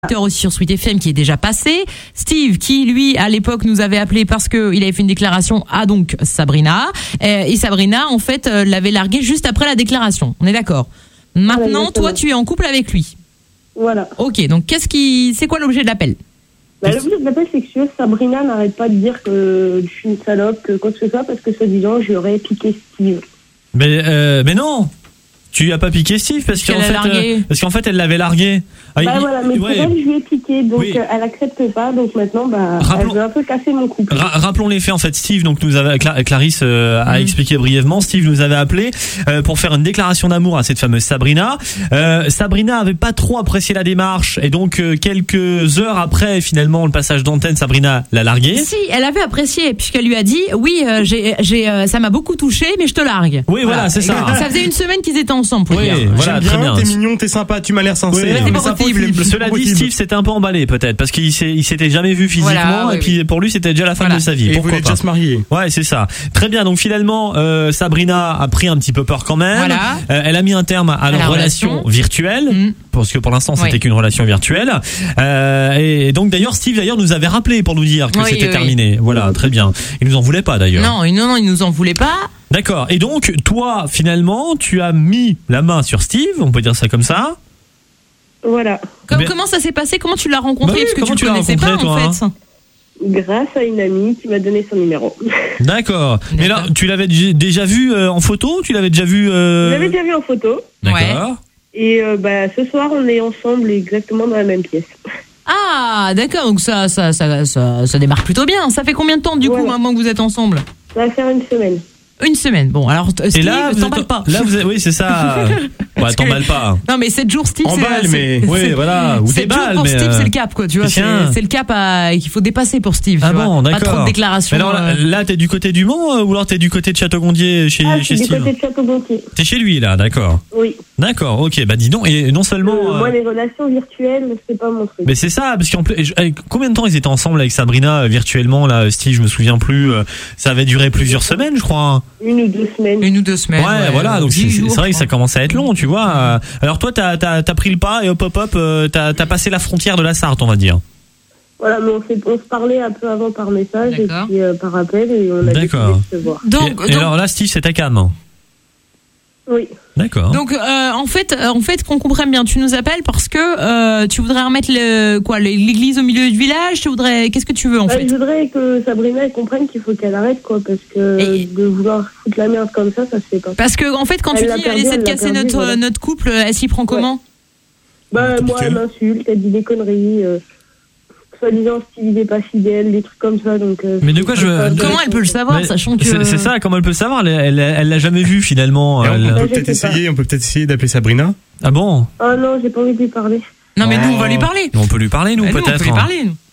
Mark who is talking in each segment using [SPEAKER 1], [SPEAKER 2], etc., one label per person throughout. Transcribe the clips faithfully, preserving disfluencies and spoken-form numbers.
[SPEAKER 1] aussi sur Sweet F M qui est déjà passé. Steve qui lui à l'époque nous avait appelé parce que il avait fait une déclaration à donc Sabrina euh, et Sabrina en fait euh, l'avait largué juste après la déclaration. On est d'accord. Maintenant voilà, toi tu es en couple avec lui.
[SPEAKER 2] Voilà.
[SPEAKER 1] Ok, donc qu'est-ce qui c'est quoi l'objet de l'appel?
[SPEAKER 2] Bah, l'objet de l'appel c'est que Sabrina n'arrête pas de dire que je suis une salope, que quoi que ce soit parce que soi-disant j'aurais piqué Steve.
[SPEAKER 3] Mais euh, mais non. Tu lui as pas piqué Steve parce qu'en fait euh, parce qu'en fait elle l'avait largué.
[SPEAKER 2] Ah, bah il, voilà, mais ouais. C'est elle je lui ai piqué donc oui. euh, elle accepte pas donc maintenant bah Rappelons... elle veut un peu casser mon couple.
[SPEAKER 3] Ra- rappelons les faits en fait. Steve donc nous avait Cla- Clarisse euh, a mmh. expliqué brièvement. Steve nous avait appelé euh, pour faire une déclaration d'amour à cette fameuse Sabrina. Euh, Sabrina avait pas trop apprécié la démarche et donc euh, quelques heures après finalement le passage d'antenne, Sabrina l'a largué.
[SPEAKER 1] Si, elle avait apprécié puisqu'elle lui a dit oui euh, j'ai j'ai euh, ça m'a beaucoup touché mais je te largue.
[SPEAKER 3] Oui voilà, voilà c'est ça.
[SPEAKER 1] Ça faisait une semaine qu'ils étaient ensemble pour
[SPEAKER 3] oui,
[SPEAKER 1] dire.
[SPEAKER 3] Voilà,
[SPEAKER 4] J'aime
[SPEAKER 3] très
[SPEAKER 4] bien,
[SPEAKER 3] bien.
[SPEAKER 4] T'es mignon, t'es sympa, tu m'as l'air sincère.
[SPEAKER 3] Oui,
[SPEAKER 1] c'est pas possible.
[SPEAKER 3] Cela dit, Steve s'était un peu emballé peut-être parce qu'il s'est, il s'était jamais vu physiquement voilà, oui, et puis oui. pour lui c'était déjà la fin voilà. de sa vie.
[SPEAKER 4] Et Pourquoi il voulait déjà se marier.
[SPEAKER 3] Ouais, c'est ça. Très bien. Donc finalement, euh, Sabrina a pris un petit peu peur quand même. Voilà. Euh, elle a mis un terme à, à leur relation, relation virtuelle mmh. parce que pour l'instant c'était oui. qu'une relation virtuelle. Euh, et donc d'ailleurs Steve d'ailleurs nous avait rappelé pour nous dire que oui, c'était oui. terminé. Voilà, très bien. Il nous en voulait pas d'ailleurs.
[SPEAKER 1] Non, non, non, il nous en voulait pas.
[SPEAKER 3] D'accord. Et donc, toi, finalement, tu as mis la main sur Steve, on peut dire ça comme ça.
[SPEAKER 2] Voilà.
[SPEAKER 1] Comme, ben, comment ça s'est passé? Comment tu l'as rencontré?
[SPEAKER 3] Bah oui,
[SPEAKER 1] Parce que tu ne connaissais pas, toi, en fait.
[SPEAKER 2] Hein grâce à une amie qui m'a donné son numéro.
[SPEAKER 3] D'accord. Mais là, tu l'avais déjà vu euh, en photo? Tu l'avais déjà vu euh...
[SPEAKER 2] Je l'avais déjà vu en photo.
[SPEAKER 3] D'accord.
[SPEAKER 2] Ouais. Et euh, bah, ce soir, on est ensemble exactement dans la même pièce.
[SPEAKER 1] Ah, d'accord. Donc ça, ça, ça, ça, ça démarre plutôt bien. Ça fait combien de temps, du voilà. coup, maintenant que vous êtes ensemble?
[SPEAKER 2] Ça va faire une semaine.
[SPEAKER 1] Une semaine. Bon, alors Steve, et là, t'emballes pas.
[SPEAKER 3] Là, vous êtes, oui, c'est ça. Ouais, t'emballes pas.
[SPEAKER 1] Non, mais sept jours, Steve,
[SPEAKER 3] c'est
[SPEAKER 1] balle,
[SPEAKER 3] mais oui, voilà. Ou
[SPEAKER 1] sept jours pour
[SPEAKER 3] mais
[SPEAKER 1] Steve, euh... c'est le cap, quoi. Tu vois, c'est, c'est le cap à, qu'il faut dépasser pour Steve.
[SPEAKER 3] Ah
[SPEAKER 1] tu
[SPEAKER 3] bon,
[SPEAKER 1] vois.
[SPEAKER 3] d'accord.
[SPEAKER 1] Pas trop de déclarations.
[SPEAKER 3] Mais alors, là, là, t'es du côté du Mans ou alors t'es du côté de Château-Gontier chez,
[SPEAKER 2] ah,
[SPEAKER 3] chez
[SPEAKER 2] du
[SPEAKER 3] Steve?
[SPEAKER 2] Du côté de Château-Gontier.
[SPEAKER 3] T'es chez lui, là, d'accord.
[SPEAKER 2] Oui.
[SPEAKER 3] D'accord, ok. Bah, dis donc, et non seulement.
[SPEAKER 2] Euh, euh... Moi, les relations virtuelles, c'est pas mon truc.
[SPEAKER 3] Mais c'est ça, parce qu'en plus, combien de temps ils étaient ensemble avec Sabrina virtuellement, là, Steve, je me souviens plus. Ça avait duré plusieurs semaines, je crois.
[SPEAKER 2] Une ou deux semaines.
[SPEAKER 1] Une ou deux semaines.
[SPEAKER 3] Ouais, ouais voilà, donc c'est, jours, c'est vrai que ça commence à être long, tu vois. Alors toi, t'as, t'as, t'as pris le pas et hop, hop, hop, t'as, t'as passé la frontière de la Sarthe, on va dire.
[SPEAKER 2] Voilà, mais on, on se parlait un peu avant par message D'accord. et puis euh, par appel et on a
[SPEAKER 3] D'accord.
[SPEAKER 2] décidé de se voir.
[SPEAKER 3] Donc, et, donc, et alors là, Steve, c'est ta cam.
[SPEAKER 2] Oui.
[SPEAKER 3] D'accord.
[SPEAKER 1] Donc euh, en fait, euh, en fait, qu'on comprenne bien, tu nous appelles parce que euh, tu voudrais remettre le quoi, l'église au milieu du village. Tu voudrais, qu'est-ce que tu veux en
[SPEAKER 2] ouais,
[SPEAKER 1] fait?
[SPEAKER 2] Je voudrais que Sabrina elle comprenne qu'il faut qu'elle arrête quoi, parce que et... de vouloir foutre la merde comme ça, ça se fait pas.
[SPEAKER 1] Parce que en fait, quand elle tu dis elle essaie de casser perdu, notre voilà. notre couple, elle s'y prend comment?
[SPEAKER 2] Ouais. Bah moi, elle m'insulte, elle dit des conneries. Euh... soi-disant Steve n'est pas fidèle, des trucs comme ça donc euh,
[SPEAKER 3] mais de quoi je
[SPEAKER 1] comment elle peut le savoir mais sachant que
[SPEAKER 3] c'est, c'est ça, comment elle peut le savoir, elle, elle, elle l'a jamais vu finalement.
[SPEAKER 4] Elle... on peut peut-être essayer on peut peut-être essayer d'appeler Sabrina.
[SPEAKER 3] Ah bon?
[SPEAKER 2] Oh non, j'ai pas envie de lui parler.
[SPEAKER 1] Non mais
[SPEAKER 3] oh.
[SPEAKER 1] nous on va lui parler.
[SPEAKER 3] On peut lui parler nous, bah, peut-être. Nous, on peut
[SPEAKER 1] lui parler nous.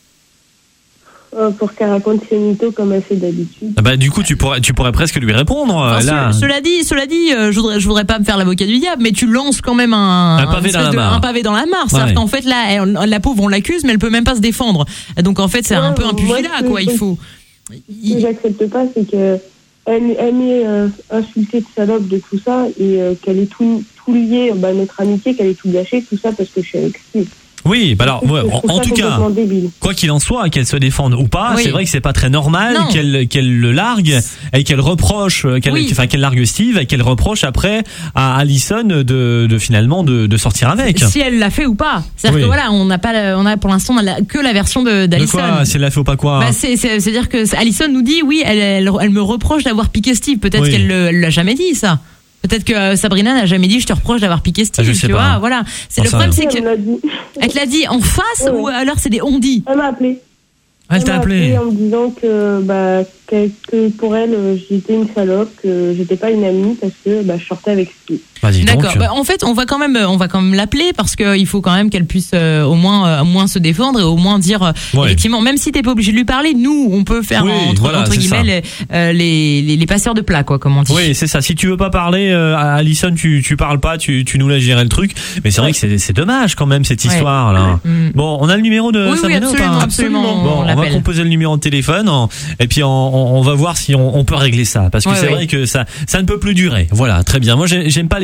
[SPEAKER 2] Euh, pour qu'elle raconte ses mythos comme elle fait d'habitude.
[SPEAKER 3] Ah bah du coup tu pourrais tu pourrais presque lui répondre enfin, là.
[SPEAKER 1] Ce, cela dit, cela dit, euh, je voudrais je voudrais pas me faire l'avocat du diable, mais tu lances quand même un
[SPEAKER 3] un pavé, un dans, la
[SPEAKER 1] de, un pavé dans la mare. C'est-à-dire ouais. qu'en fait là, elle, la pauvre on l'accuse, mais elle peut même pas se défendre. Donc en fait c'est ouais, un peu un pugilat quoi. Il faut.
[SPEAKER 2] Ce que j'accepte pas, c'est que elle, elle m'est euh, insultée de salope de tout ça et euh, qu'elle est tout tout lié, bah, notre amitié, qu'elle est tout gâchée, tout ça parce que je suis avec Steve.
[SPEAKER 3] Oui, bah alors, ouais, en, en tout cas, débile. Quoi qu'il en soit, qu'elle se défende ou pas, oui. c'est vrai que c'est pas très normal non. qu'elle qu'elle le largue et qu'elle reproche, qu'elle, oui. enfin qu'elle largue Steve et qu'elle reproche après à Alison de, de finalement de, de sortir avec.
[SPEAKER 1] Si elle l'a fait ou pas. C'est-à-dire oui. que voilà, on n'a pas, on a pour l'instant on a la, que la version de d'Alison.
[SPEAKER 3] De quoi? Si elle l'a fait ou pas quoi?
[SPEAKER 1] Bah c'est, c'est, c'est-à-dire que Alison nous dit oui, elle, elle, elle me reproche d'avoir piqué Steve. Peut-être oui. qu'elle le, elle l'a jamais dit ça. Peut-être que Sabrina n'a jamais dit je te reproche d'avoir piqué Steve,
[SPEAKER 3] ah, je sais
[SPEAKER 1] tu
[SPEAKER 3] pas.
[SPEAKER 1] vois, voilà. C'est
[SPEAKER 3] bon,
[SPEAKER 1] le problème, c'est que
[SPEAKER 2] elle, me l'a dit.
[SPEAKER 1] Elle te l'a dit en face ouais, ouais. ou alors c'est des on-dit?
[SPEAKER 2] Elle m'a appelé.
[SPEAKER 3] Elle, elle t'a appelé.
[SPEAKER 2] appelé en me disant que bah que, que pour elle j'étais une salope, que j'étais pas une amie parce que bah je sortais avec Steve.
[SPEAKER 3] Vas-y,
[SPEAKER 1] d'accord. Bah, en fait, on va quand même, on va quand même l'appeler parce qu'il faut quand même qu'elle puisse euh, au moins, euh, au moins se défendre et au moins dire euh, ouais. effectivement, même si t'es pas obligé de lui parler, nous, on peut faire oui, entre, voilà, entre guillemets les, euh, les, les les passeurs de plats, quoi, comme on dit.
[SPEAKER 3] Oui, c'est ça. Si tu veux pas parler euh, à Alison, tu tu parles pas, tu tu nous laisses gérer le truc. Mais c'est vrai que c'est c'est dommage quand même cette histoire ouais. là. Mm. Bon, on a le numéro de
[SPEAKER 1] oui,
[SPEAKER 3] Sabrina
[SPEAKER 1] oui, absolument,
[SPEAKER 3] ou pas?
[SPEAKER 1] absolument.
[SPEAKER 3] Bon, on, on va composer le numéro de téléphone et puis on on va voir si on on peut régler ça parce que ouais, c'est ouais. vrai que ça ça ne peut plus durer. Voilà, très bien. Moi, j'aime pas les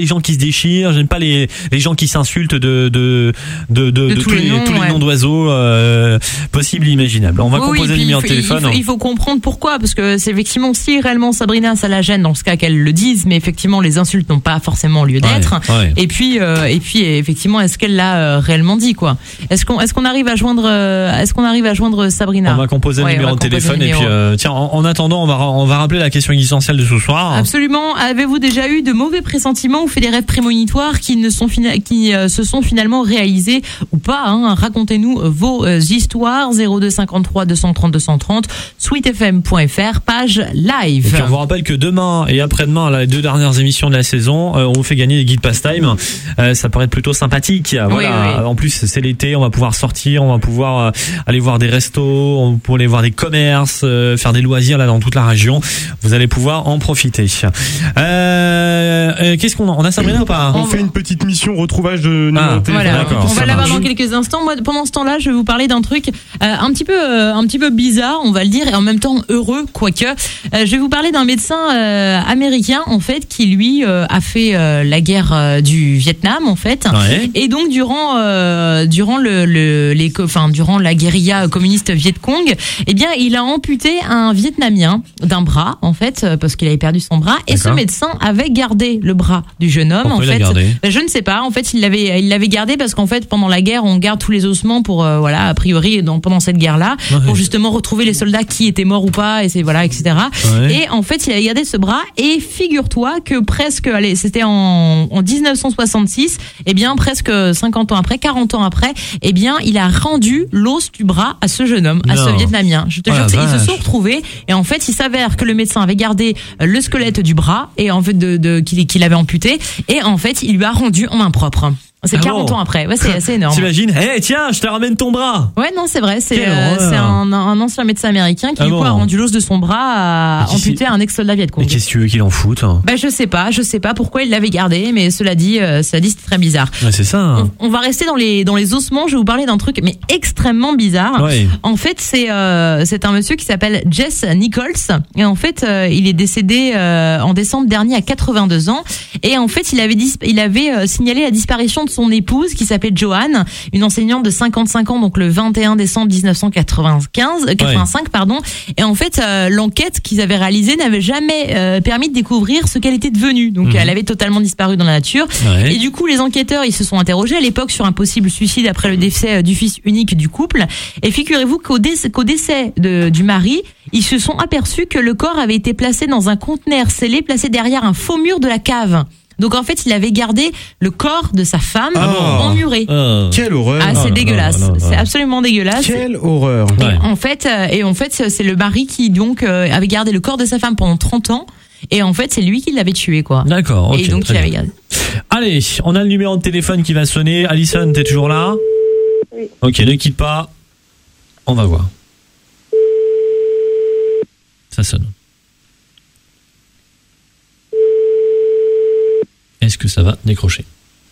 [SPEAKER 3] les gens qui se déchirent, j'aime pas les les gens qui s'insultent de de de de, de, de tous, tous les, noms, tous les ouais. noms d'oiseaux euh, possibles et imaginables. On va oui, composer le numéro de téléphone.
[SPEAKER 1] Il faut, il faut comprendre pourquoi, parce que c'est effectivement si réellement Sabrina ça la gêne dans ce cas qu'elle le dise, mais effectivement les insultes n'ont pas forcément lieu d'être.
[SPEAKER 3] Ouais, ouais.
[SPEAKER 1] Et puis euh, et puis effectivement est-ce qu'elle l'a euh, réellement dit quoi? Est-ce qu'on est-ce qu'on arrive à joindre euh, est-ce qu'on arrive à joindre Sabrina?
[SPEAKER 3] On va composer ouais, le numéro de téléphone et puis euh, tiens en, en attendant on va on va rappeler la question existentielle de ce soir.
[SPEAKER 1] Absolument. Avez-vous déjà eu de mauvais pressentiments ou fait des rêves prémonitoires qui ne sont fina- qui euh, se sont finalement réalisés ou pas hein? Racontez-nous vos euh, histoires. Zéro deux cinquante-trois deux cent trente deux cent trente sweet f m point f r page live.
[SPEAKER 3] Et puis on vous rappelle que demain et après-demain, là, les deux dernières émissions de la saison, euh, on vous fait gagner des guides pastime. Euh, ça pourrait être plutôt sympathique. Voilà. Oui, oui. En plus, c'est l'été, on va pouvoir sortir, on va pouvoir euh, aller voir des restos, on peut aller voir des commerces, euh, faire des loisirs là dans toute la région. Vous allez pouvoir en profiter. Euh, euh, qu'est-ce qu'on a On a Sabrina ou pas?
[SPEAKER 4] On, on fait une petite mission retrouvage de numéro de téléphone.
[SPEAKER 1] Voilà. On va l'avoir dans quelques instants. Moi, pendant ce temps-là, je vais vous parler d'un truc euh, un petit peu, euh, un petit peu bizarre, on va le dire, et en même temps heureux, quoique. Euh, je vais vous parler d'un médecin euh, américain, en fait, qui lui euh, a fait euh, la guerre euh, du Vietnam, en fait.
[SPEAKER 3] Ouais.
[SPEAKER 1] Et donc durant, euh, durant le, le, les, enfin durant la guérilla communiste Viet Cong, eh bien, il a amputé un Vietnamien d'un bras, en fait, parce qu'il avait perdu son bras. Et D'accord. ce médecin avait gardé le bras du jeune homme.
[SPEAKER 3] Pourquoi
[SPEAKER 1] en fait,
[SPEAKER 3] il l'a gardé
[SPEAKER 1] je ne sais pas. En fait, il l'avait, il l'avait gardé parce qu'en fait, pendant la guerre, on garde tous les ossements pour, euh, voilà, a priori, dans, pendant cette guerre-là, ouais. pour justement retrouver les soldats qui étaient morts ou pas, et c'est voilà, et cetera. Ouais. Et en fait, il a gardé ce bras. Et figure-toi que presque, allez, c'était en, en dix-neuf cent soixante-six. Eh bien, presque cinquante ans après, quarante ans après, eh bien, il a rendu l'os du bras à ce jeune homme, à non. ce Vietnamien. Je te oh jure, ils se sont retrouvés. Et en fait, il s'avère que le médecin avait gardé le squelette du bras et en fait de, de qu'il, qu'il avait amputé. Et en fait, il lui a rendu en main propre. C'est quarante ah bon. ans après. Ouais, c'est assez énorme.
[SPEAKER 3] T'imagines? Eh, hey, tiens, je te ramène ton bras.
[SPEAKER 1] Ouais, non, c'est vrai. C'est, euh, c'est un, un ancien médecin américain qui, ah du coup, bon. a rendu l'os de son bras à amputer un ex-soldat Viet Cong.
[SPEAKER 3] Mais qu'est-ce que tu veux qu'il en foute?
[SPEAKER 1] Bah, je sais pas. Je sais pas pourquoi il l'avait gardé, mais cela dit, euh, cela dit, c'est très bizarre.
[SPEAKER 3] Ouais, c'est ça. Hein.
[SPEAKER 1] On, on va rester dans les, dans les ossements. Je vais vous parler d'un truc, mais extrêmement bizarre.
[SPEAKER 3] Ouais.
[SPEAKER 1] En fait, c'est, euh, c'est un monsieur qui s'appelle Jess Nichols. Et en fait, euh, il est décédé, euh, en décembre dernier à quatre-vingt-deux ans. Et en fait, il avait, dis- il avait euh, signalé la disparition de son épouse qui s'appelait Joanne, une enseignante de cinquante-cinq ans, donc le vingt et un décembre dix-neuf cent quatre-vingt-quinze, quatre-vingt-cinq, ouais. pardon. Et en fait, euh, l'enquête qu'ils avaient réalisée n'avait jamais euh, permis de découvrir ce qu'elle était devenue. Donc, mmh. elle avait totalement disparu dans la nature. Ouais. Et du coup, les enquêteurs, ils se sont interrogés à l'époque sur un possible suicide après le décès du fils unique du couple. Et figurez-vous qu'au décès, qu'au décès de, du mari, ils se sont aperçus que le corps avait été placé dans un conteneur scellé, placé derrière un faux mur de la cave. Donc en fait, il avait gardé le corps de sa femme oh, emmuré.
[SPEAKER 4] Oh. Quelle horreur!
[SPEAKER 1] Ah, c'est
[SPEAKER 3] oh,
[SPEAKER 1] dégueulasse.
[SPEAKER 3] Non, non, non.
[SPEAKER 1] C'est absolument dégueulasse.
[SPEAKER 4] Quelle horreur!
[SPEAKER 1] Et
[SPEAKER 3] ouais.
[SPEAKER 1] en fait, euh, et en fait, c'est le mari qui donc euh, avait gardé le corps de sa femme pendant trente ans. Et en fait, c'est lui qui l'avait tué, quoi.
[SPEAKER 3] D'accord. Okay,
[SPEAKER 1] et donc il l'avait gardé.
[SPEAKER 3] Allez, on a le numéro de téléphone qui va sonner. Alison, t'es toujours là?
[SPEAKER 2] Oui.
[SPEAKER 3] Ok, ne quitte pas. On va voir. Ça sonne. Est-ce que ça va décrocher?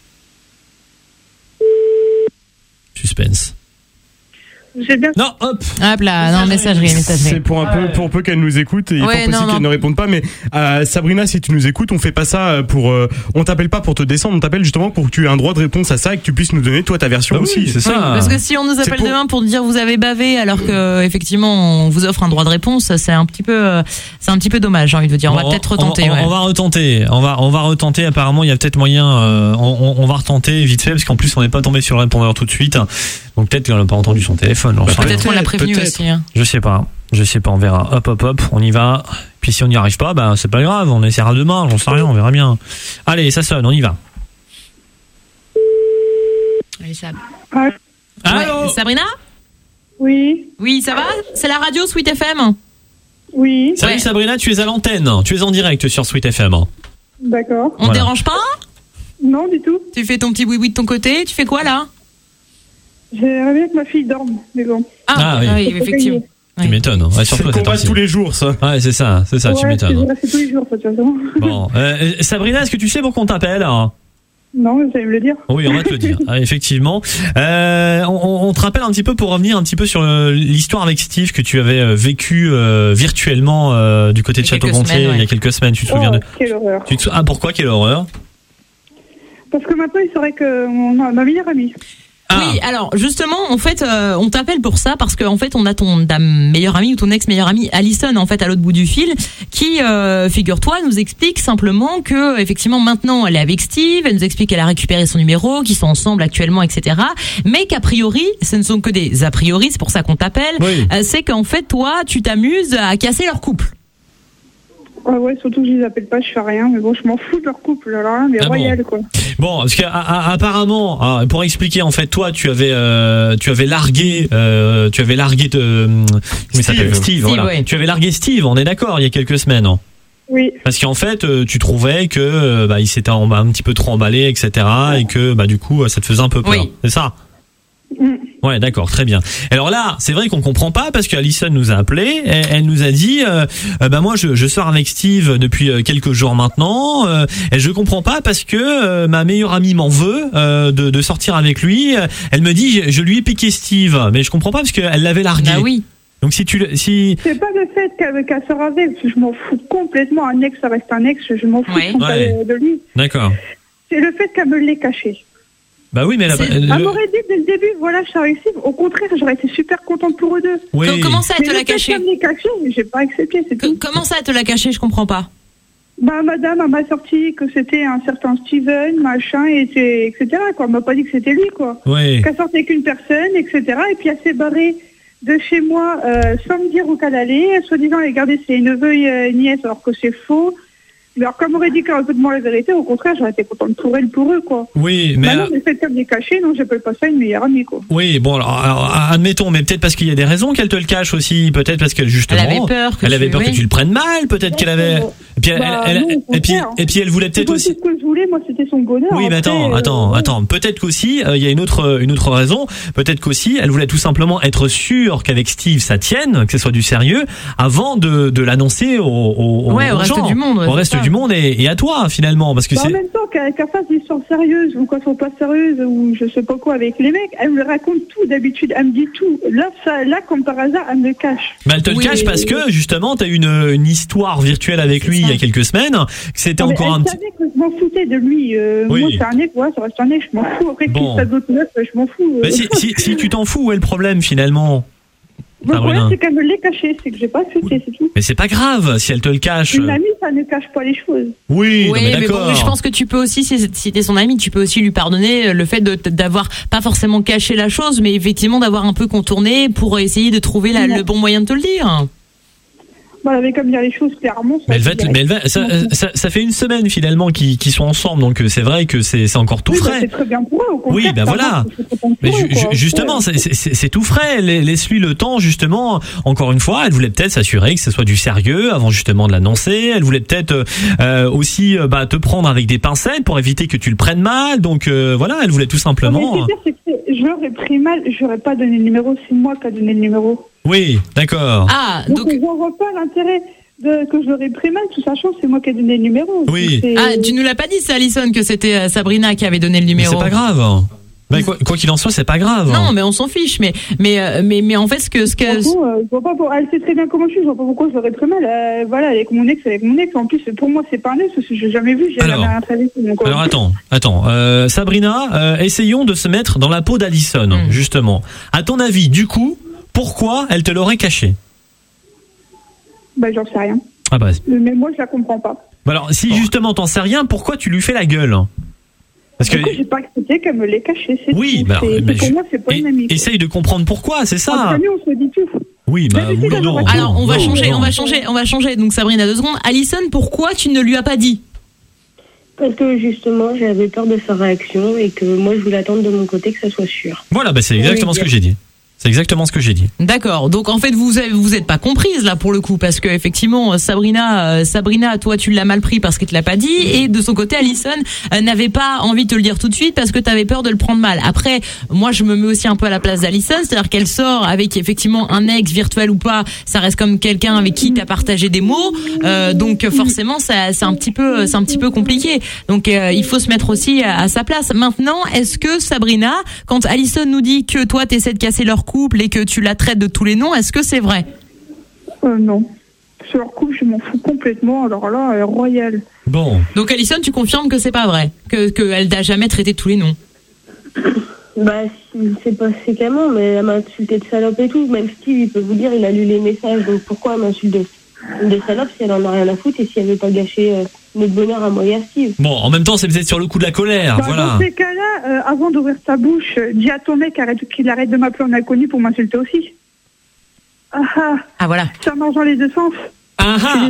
[SPEAKER 3] Suspense.
[SPEAKER 2] J'ai bien.
[SPEAKER 3] Non, hop.
[SPEAKER 1] Hop là, non, messagerie, messagerie.
[SPEAKER 4] C'est pour un peu, pour peu qu'elle nous écoute et
[SPEAKER 1] ouais,
[SPEAKER 4] pour possible qu'elle ne réponde pas. Mais euh, Sabrina, si tu nous écoutes, on fait pas ça pour. Euh, on t'appelle pas pour te descendre, on t'appelle justement pour que tu aies un droit de réponse à ça et que tu puisses nous donner toi ta version
[SPEAKER 3] bah
[SPEAKER 4] aussi.
[SPEAKER 3] Oui, c'est ça.
[SPEAKER 1] Oui, parce que si on nous appelle pour... demain pour dire vous avez bavé alors que effectivement on vous offre un droit de réponse, c'est un petit peu, c'est un petit peu dommage. J'ai envie de vous dire. On, on va peut-être retenter.
[SPEAKER 3] On, on,
[SPEAKER 1] ouais.
[SPEAKER 3] on va retenter. On va, on va retenter. Apparemment, il y a peut-être moyen. Euh, on, on va retenter vite fait parce qu'en plus on n'est pas tombé sur le répondeur tout de suite. Donc peut-être qu'on n'a pas entendu son téléphone.
[SPEAKER 1] Bah, peut-être qu'on l'a prévenu peut-être. aussi. Hein.
[SPEAKER 3] Je sais pas. Je sais pas. On verra. Hop, hop, hop. On y va. Puis si on n'y arrive pas, bah c'est pas grave. On essaiera demain. J'en sais rien. On verra bien. Allez, ça sonne. On y va.
[SPEAKER 1] Allez, Sab.
[SPEAKER 2] Ah.
[SPEAKER 3] Allô.
[SPEAKER 1] Ouais. Sabrina?
[SPEAKER 2] Oui.
[SPEAKER 1] Oui, ça va? C'est la radio Sweet F M.
[SPEAKER 2] Oui.
[SPEAKER 3] Salut ouais. Sabrina, tu es à l'antenne. Tu es en direct sur Sweet F M.
[SPEAKER 2] D'accord.
[SPEAKER 1] On voilà. te dérange pas?
[SPEAKER 2] Non, du tout.
[SPEAKER 1] Tu fais ton petit oui-oui de ton côté. Tu fais quoi là?
[SPEAKER 2] J'aimerais bien que ma fille dorme, mais bon.
[SPEAKER 1] Ah, ah oui, oui effectivement.
[SPEAKER 3] Tu m'étonnes. Ouais,
[SPEAKER 4] c'est le combat tous les jours, ça.
[SPEAKER 3] Ouais, c'est ça, c'est ça,
[SPEAKER 2] ouais,
[SPEAKER 3] tu m'étonnes.
[SPEAKER 2] C'est tous les jours, ça, de toute façon.
[SPEAKER 3] Bon, euh, Sabrina, est-ce que tu sais pourquoi on t'appelle?
[SPEAKER 2] Non, vous allez me le dire.
[SPEAKER 3] Oui, on va te le dire, ah, effectivement. Euh, on, on te rappelle un petit peu pour revenir un petit peu sur euh, l'histoire avec Steve que tu avais euh, vécu euh, virtuellement euh, du côté de Château-Gontier ouais. il y a quelques semaines. Tu te souviens
[SPEAKER 2] oh,
[SPEAKER 3] de
[SPEAKER 2] quelle horreur.
[SPEAKER 3] Tu te... Ah, pourquoi quelle horreur?
[SPEAKER 5] Parce que maintenant, il saurait que mon, ma meilleure amie.
[SPEAKER 1] Ah. Oui, alors justement, en fait, euh, on t'appelle pour ça parce qu'en fait, on a ton ta meilleure amie ou ton ex-meilleure amie, Alison, en fait, à l'autre bout du fil, qui, euh, figure-toi, nous explique simplement que, effectivement, maintenant, elle est avec Steve, elle nous explique qu'elle a récupéré son numéro, qu'ils sont ensemble actuellement, et cetera. Mais qu'a priori, ce ne sont que des a priori, c'est pour ça qu'on t'appelle. Oui. Euh, c'est qu'en fait, toi, tu t'amuses à casser leur couple.
[SPEAKER 5] Ah ouais, surtout que je les appelle pas, je fais rien, mais bon, je m'en fous de leur couple, là, mais ah royal, bon. quoi.
[SPEAKER 3] Bon, parce qu'apparemment, ah, pour expliquer, en fait, toi, tu avais, euh, tu avais largué, euh, tu avais largué de, comment Steve, Steve, Steve voilà. Ouais. Tu avais largué Steve, on est d'accord, il y a quelques semaines. Hein.
[SPEAKER 5] Oui.
[SPEAKER 3] Parce qu'en fait, tu trouvais que, bah, il s'était un, un petit peu trop emballé, et cetera, ouais. et que, bah, du coup, ça te faisait un peu peur. Oui. C'est ça? Mm. Ouais, d'accord, très bien. Alors là, c'est vrai qu'on comprend pas parce qu'Alison nous a appelé, elle, elle nous a dit, euh, euh, bah moi je, je sors avec Steve depuis quelques jours maintenant, euh, et je comprends pas parce que euh, ma meilleure amie m'en veut euh, de, de sortir avec lui. Elle me dit, je, je lui ai piqué Steve, mais je comprends pas parce qu'elle l'avait largué.
[SPEAKER 1] Ah oui.
[SPEAKER 3] Donc si tu si
[SPEAKER 5] c'est pas le fait qu'elle, qu'elle sort avec, je m'en fous complètement. Un ex, ça reste un ex, je m'en fous
[SPEAKER 3] ouais. Ouais.
[SPEAKER 5] de lui.
[SPEAKER 3] D'accord.
[SPEAKER 5] C'est le fait qu'elle me l'ait caché.
[SPEAKER 3] Bah oui, mais elle,
[SPEAKER 5] elle le... m'aurait dit dès le début, voilà, je suis avec Steve. Au contraire, j'aurais été super contente pour eux deux.
[SPEAKER 1] Oui. Comment ça, elle te l'a caché?
[SPEAKER 5] Elle caché, j'ai pas accepté, c'est tout.
[SPEAKER 1] Comment ça, elle te l'a caché? Je comprends pas.
[SPEAKER 5] Bah, madame, elle m'a sorti que c'était un certain Steven, machin, et, et cetera, quoi. Elle m'a pas dit que c'était lui, quoi.
[SPEAKER 3] Oui.
[SPEAKER 5] Qu'elle sortait avec une personne, et cetera. Et puis elle s'est barrée de chez moi, euh, sans me dire où qu'elle allait, soi-disant, elle gardait ses neveux et euh, nièces, alors que c'est faux. Mais alors, comme on aurait dit qu'un peu de moi la vérité, au contraire, j'aurais été contente pour elle, pour eux, quoi.
[SPEAKER 3] Oui, mais.
[SPEAKER 5] Maintenant, le fait qu'elle me les caché, non, j'appelle pas ça une meilleure amie, quoi.
[SPEAKER 3] Oui, bon, alors, alors admettons, mais peut-être parce qu'il y a des raisons qu'elle te le cache aussi, peut-être parce qu'elle, justement.
[SPEAKER 1] Elle avait peur que,
[SPEAKER 3] elle avait
[SPEAKER 1] tu,
[SPEAKER 3] peur
[SPEAKER 1] oui.
[SPEAKER 3] que tu le prennes mal, peut-être ouais, qu'elle avait. Et puis,
[SPEAKER 5] bah,
[SPEAKER 3] elle, elle,
[SPEAKER 5] non,
[SPEAKER 3] et, puis, et puis, elle voulait peut-être
[SPEAKER 5] c'est
[SPEAKER 3] aussi.
[SPEAKER 5] Ce que je voulais, moi, c'était son bonheur.
[SPEAKER 3] Oui, mais attends,
[SPEAKER 5] après,
[SPEAKER 3] attends,
[SPEAKER 5] euh,
[SPEAKER 3] attends. Peut-être qu'aussi, il euh, y a une autre, une autre raison. Peut-être qu'aussi, elle voulait tout simplement être sûre qu'avec Steve, ça tienne, que ce soit du sérieux, avant de, de l'annoncer au, au,
[SPEAKER 1] ouais,
[SPEAKER 3] au,
[SPEAKER 1] au reste
[SPEAKER 3] gens,
[SPEAKER 1] du monde. Ouais,
[SPEAKER 3] au reste du monde et, et à toi, finalement, parce que
[SPEAKER 5] bah,
[SPEAKER 3] c'est.
[SPEAKER 5] En même temps, qu'elle, qu'elle fasse des histoires sérieuses ou qu'elle soit pas sérieuse ou je sais pas quoi avec les mecs, elle me raconte tout d'habitude, elle me dit tout. Là, ça, là, comme par hasard, elle me le cache.
[SPEAKER 3] Bah, elle te oui, le cache parce que, justement, t'as eu une, une histoire virtuelle avec lui il y a quelques semaines. C'était
[SPEAKER 5] non,
[SPEAKER 3] encore
[SPEAKER 5] elle
[SPEAKER 3] un petit.
[SPEAKER 5] savait que je m'en foutais de lui. Euh, oui. Moi, c'est un ex, ouais, ça reste un ex, je m'en fous. Après, bon. qu'il s'est d'autres meufs, je m'en fous. Euh.
[SPEAKER 3] Mais si, si, si tu t'en fous, où est le problème, finalement?
[SPEAKER 5] Le problème, c'est qu'elle me l'ait caché, c'est que j'ai pas accepté, c'est tout.
[SPEAKER 3] Mais c'est pas grave si elle te le cache.
[SPEAKER 5] Une amie, ça ne cache pas les choses.
[SPEAKER 3] Oui,
[SPEAKER 1] oui
[SPEAKER 3] non, mais,
[SPEAKER 1] mais
[SPEAKER 3] d'accord.
[SPEAKER 1] Bon, je pense que tu peux aussi, si, si t'es son amie, tu peux aussi lui pardonner le fait de, d'avoir pas forcément caché la chose, mais effectivement d'avoir un peu contourné pour essayer de trouver la, le bon moyen de te le dire.
[SPEAKER 5] Voilà, mais comme dire les choses clairement.
[SPEAKER 3] Mais, elle va, mais elle va, ça, ça, ça fait une semaine finalement qu'ils, qu'ils sont ensemble, donc c'est vrai que c'est, c'est encore tout
[SPEAKER 5] oui,
[SPEAKER 3] frais.
[SPEAKER 5] Bah, c'est très bien pour eux, au contraire,
[SPEAKER 3] oui, ben voilà. Mais ju- ju- justement, c'est, c'est, c'est tout frais. Laisse-lui le temps, justement. Encore une fois, elle voulait peut-être s'assurer que ce soit du sérieux avant justement de l'annoncer. Elle voulait peut-être euh, aussi bah, te prendre avec des pincettes pour éviter que tu le prennes mal. Donc euh, voilà, elle voulait tout simplement.
[SPEAKER 5] Non, mais c'est dire, c'est que je l'aurais pris mal, j'aurais pas donné le numéro. C'est moi qui a donné le numéro.
[SPEAKER 3] Oui, d'accord.
[SPEAKER 1] Ah,
[SPEAKER 5] donc,
[SPEAKER 1] donc
[SPEAKER 5] je vois pas l'intérêt de, que je l'aurais pris mal, tout sachant que c'est moi qui ai donné le numéro.
[SPEAKER 3] Oui.
[SPEAKER 5] C'est...
[SPEAKER 1] Ah, tu nous l'as pas dit, c'est Alison, que c'était Sabrina qui avait donné le numéro.
[SPEAKER 3] Mais c'est pas grave. Bah, quoi, quoi qu'il en soit, c'est pas grave.
[SPEAKER 1] Non, mais on s'en fiche. Mais, mais, mais, mais en fait, ce que, ce que.
[SPEAKER 5] Bon, euh, je vois pas pour... Elle sait très bien comment je suis. Je vois pas pourquoi je l'aurais pris mal. Euh, voilà, avec mon ex, avec mon ex. En plus, pour moi, c'est pas un ex parce que je l'ai jamais vu. J'ai
[SPEAKER 3] alors,
[SPEAKER 5] jamais rien traversé. Donc,
[SPEAKER 3] alors attends, attends. Euh, Sabrina, euh, essayons de se mettre dans la peau d'Alison, mmh. justement. À ton avis, du coup, pourquoi elle te l'aurait caché?
[SPEAKER 5] Bah, j'en sais rien.
[SPEAKER 3] Ah bah.
[SPEAKER 5] Mais moi, je la comprends pas.
[SPEAKER 3] Bah alors, si bon. justement t'en sais rien, pourquoi tu lui fais la gueule?
[SPEAKER 5] Parce que j'ai pas accepté qu'elle me l'ait caché. C'est
[SPEAKER 3] oui, bah,
[SPEAKER 5] c'est,
[SPEAKER 3] mais
[SPEAKER 5] pour
[SPEAKER 3] je...
[SPEAKER 5] moi, c'est pas
[SPEAKER 3] et,
[SPEAKER 5] une amie.
[SPEAKER 3] Essaye de comprendre pourquoi, c'est ça.
[SPEAKER 5] Entre nous, on se dit tout.
[SPEAKER 3] Oui, bah oui, non.
[SPEAKER 1] Alors, on va
[SPEAKER 3] non,
[SPEAKER 1] changer,
[SPEAKER 3] non.
[SPEAKER 1] on va changer, on va changer. Donc, Sabrina, deux secondes. Alison, pourquoi tu ne lui as pas dit?
[SPEAKER 2] Parce que justement, j'avais peur de sa réaction et que moi, je voulais attendre de mon côté que ça soit sûr.
[SPEAKER 3] Voilà, bah c'est exactement ce que j'ai dit. C'est exactement ce que j'ai dit.
[SPEAKER 1] D'accord. Donc en fait vous avez, vous êtes pas comprise là pour le coup parce que effectivement Sabrina euh, Sabrina toi tu l'as mal pris parce qu'elle te l'a pas dit et de son côté Alison euh, n'avait pas envie de te le dire tout de suite parce que tu avais peur de le prendre mal. Après moi je me mets aussi un peu à la place d'Alison, c'est-à-dire qu'elle sort avec effectivement un ex virtuel ou pas, ça reste comme quelqu'un avec qui tu as partagé des mots euh, donc forcément ça c'est un petit peu c'est un petit peu compliqué. Donc euh, il faut se mettre aussi à, à sa place. Maintenant, est-ce que Sabrina, quand Alison nous dit que toi tu essaies de casser leur couple et que tu la traites de tous les noms, est-ce que c'est vrai?
[SPEAKER 5] Euh, non. sur leur couple, je m'en fous complètement. Alors là, euh, royal.
[SPEAKER 3] Bon.
[SPEAKER 1] Donc Alison, tu confirmes que c'est pas vrai, que qu'elle t'a jamais traité de tous les noms.
[SPEAKER 2] Bah, c'est pas séquemment, mais elle m'a insulté de salope et tout. Même Steve, il peut vous dire, il a lu les messages. Donc pourquoi elle m'insulte de, de salope si elle en a rien à foutre et si elle veut pas gâcher euh, notre bonheur à moi et à Steve?
[SPEAKER 3] Bon, en même temps, c'est peut-être sur le coup de la colère,
[SPEAKER 5] Bah,
[SPEAKER 3] voilà.
[SPEAKER 5] Dans ces cas-là, euh, avant d'ouvrir ta bouche, euh, dis à ton mec arrête, qu'il arrête de m'appeler en inconnu pour m'insulter aussi. Ah ah,
[SPEAKER 1] Ah voilà.
[SPEAKER 5] ça marche dans les deux sens.
[SPEAKER 3] Ah ah.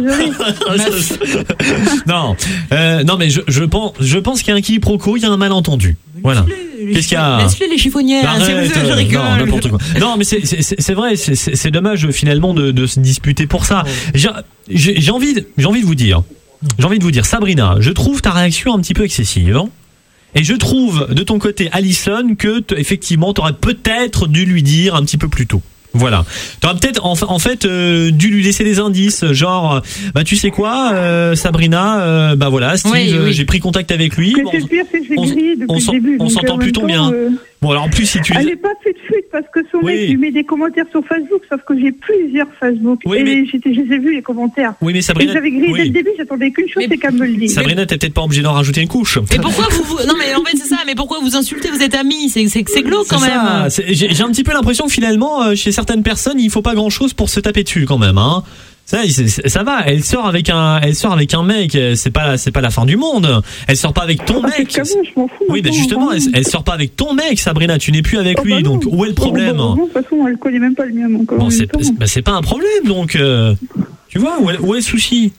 [SPEAKER 3] Non, euh, non mais je, je pense, je pense qu'il y a un quiproquo, il y a un malentendu. Voilà. Qu'est-ce qu'il y a?
[SPEAKER 1] Laisse-les les chiffonnières.
[SPEAKER 3] Arrête,
[SPEAKER 1] c'est vous, je
[SPEAKER 3] euh,
[SPEAKER 1] rigole.
[SPEAKER 3] Non, n'importe quoi. Non, mais c'est c'est c'est vrai, c'est c'est c'est dommage finalement de de se disputer pour ça. J'ai j'ai j'ai envie de, j'ai envie de vous dire, j'ai envie de vous dire, Sabrina, je trouve ta réaction un petit peu excessive. Hein, et je trouve de ton côté, Alison, que t- effectivement, t'aurais peut-être dû lui dire un petit peu plus tôt. Voilà. T'aurais peut-être en, en fait euh, dû lui laisser des indices, genre, euh, bah tu sais quoi, euh, Sabrina, euh, bah voilà, Steve,
[SPEAKER 1] Oui, oui.
[SPEAKER 3] euh, j'ai pris contact avec lui.
[SPEAKER 5] Mais
[SPEAKER 3] Bon,
[SPEAKER 5] c'est le pire, c'est que j'ai
[SPEAKER 3] on-
[SPEAKER 5] grillé depuis
[SPEAKER 3] on
[SPEAKER 5] le
[SPEAKER 3] s'en-
[SPEAKER 5] début.
[SPEAKER 3] on
[SPEAKER 5] donc,
[SPEAKER 3] s'entend
[SPEAKER 5] en même
[SPEAKER 3] plutôt
[SPEAKER 5] temps,
[SPEAKER 3] bien.
[SPEAKER 5] euh,
[SPEAKER 3] Bon alors en plus si tu
[SPEAKER 5] Elle n'est pas fuite fuite parce que son
[SPEAKER 3] Oui.
[SPEAKER 5] mec lui met des commentaires sur Facebook, sauf que j'ai plusieurs Facebook.
[SPEAKER 3] Oui,
[SPEAKER 5] et
[SPEAKER 3] mais-
[SPEAKER 5] j'étais, je les ai vus les commentaires.
[SPEAKER 3] Oui mais
[SPEAKER 5] Et
[SPEAKER 3] Sabrina,
[SPEAKER 5] j'avais grillé
[SPEAKER 3] oui.
[SPEAKER 5] dès le début, j'attendais qu'une chose,
[SPEAKER 1] Mais-
[SPEAKER 5] c'est qu'elle me le dise.
[SPEAKER 3] Sabrina, t'es peut-être pas obligé d'en rajouter une couche.
[SPEAKER 1] Mais pourquoi vous, vous non mais en fait c'est ça, mais pourquoi vous insultez, vous êtes amis, c'est c'est c'est glauque quand
[SPEAKER 3] C'est
[SPEAKER 1] même.
[SPEAKER 3] ça. C'est- J'ai j'ai un petit peu l'impression que finalement, euh, chez certaines personnes, il faut pas grand-chose pour se taper dessus quand même. Hein. Ça, c'est- c'est- ça va. Elle sort avec un, elle sort avec un mec. euh, C'est pas, c'est pas la fin du monde. Elle sort pas avec ton
[SPEAKER 5] Ah,
[SPEAKER 3] mec.
[SPEAKER 5] c'est comme ça, je m'en fous.
[SPEAKER 3] Oui, mais
[SPEAKER 5] maintenant,
[SPEAKER 3] justement, elle,
[SPEAKER 5] vraiment.
[SPEAKER 3] elle sort pas avec ton mec, Sabrina. Tu n'es plus avec
[SPEAKER 5] Oh,
[SPEAKER 3] lui,
[SPEAKER 5] bah non.
[SPEAKER 3] donc où est le problème?
[SPEAKER 5] Oh, bah, de toute façon, elle connaît même pas le mien encore.
[SPEAKER 3] Bon,
[SPEAKER 5] en
[SPEAKER 3] c'est,
[SPEAKER 5] même temps.
[SPEAKER 3] bah, c'est pas un problème, donc. euh, tu vois, où est, où est le souci?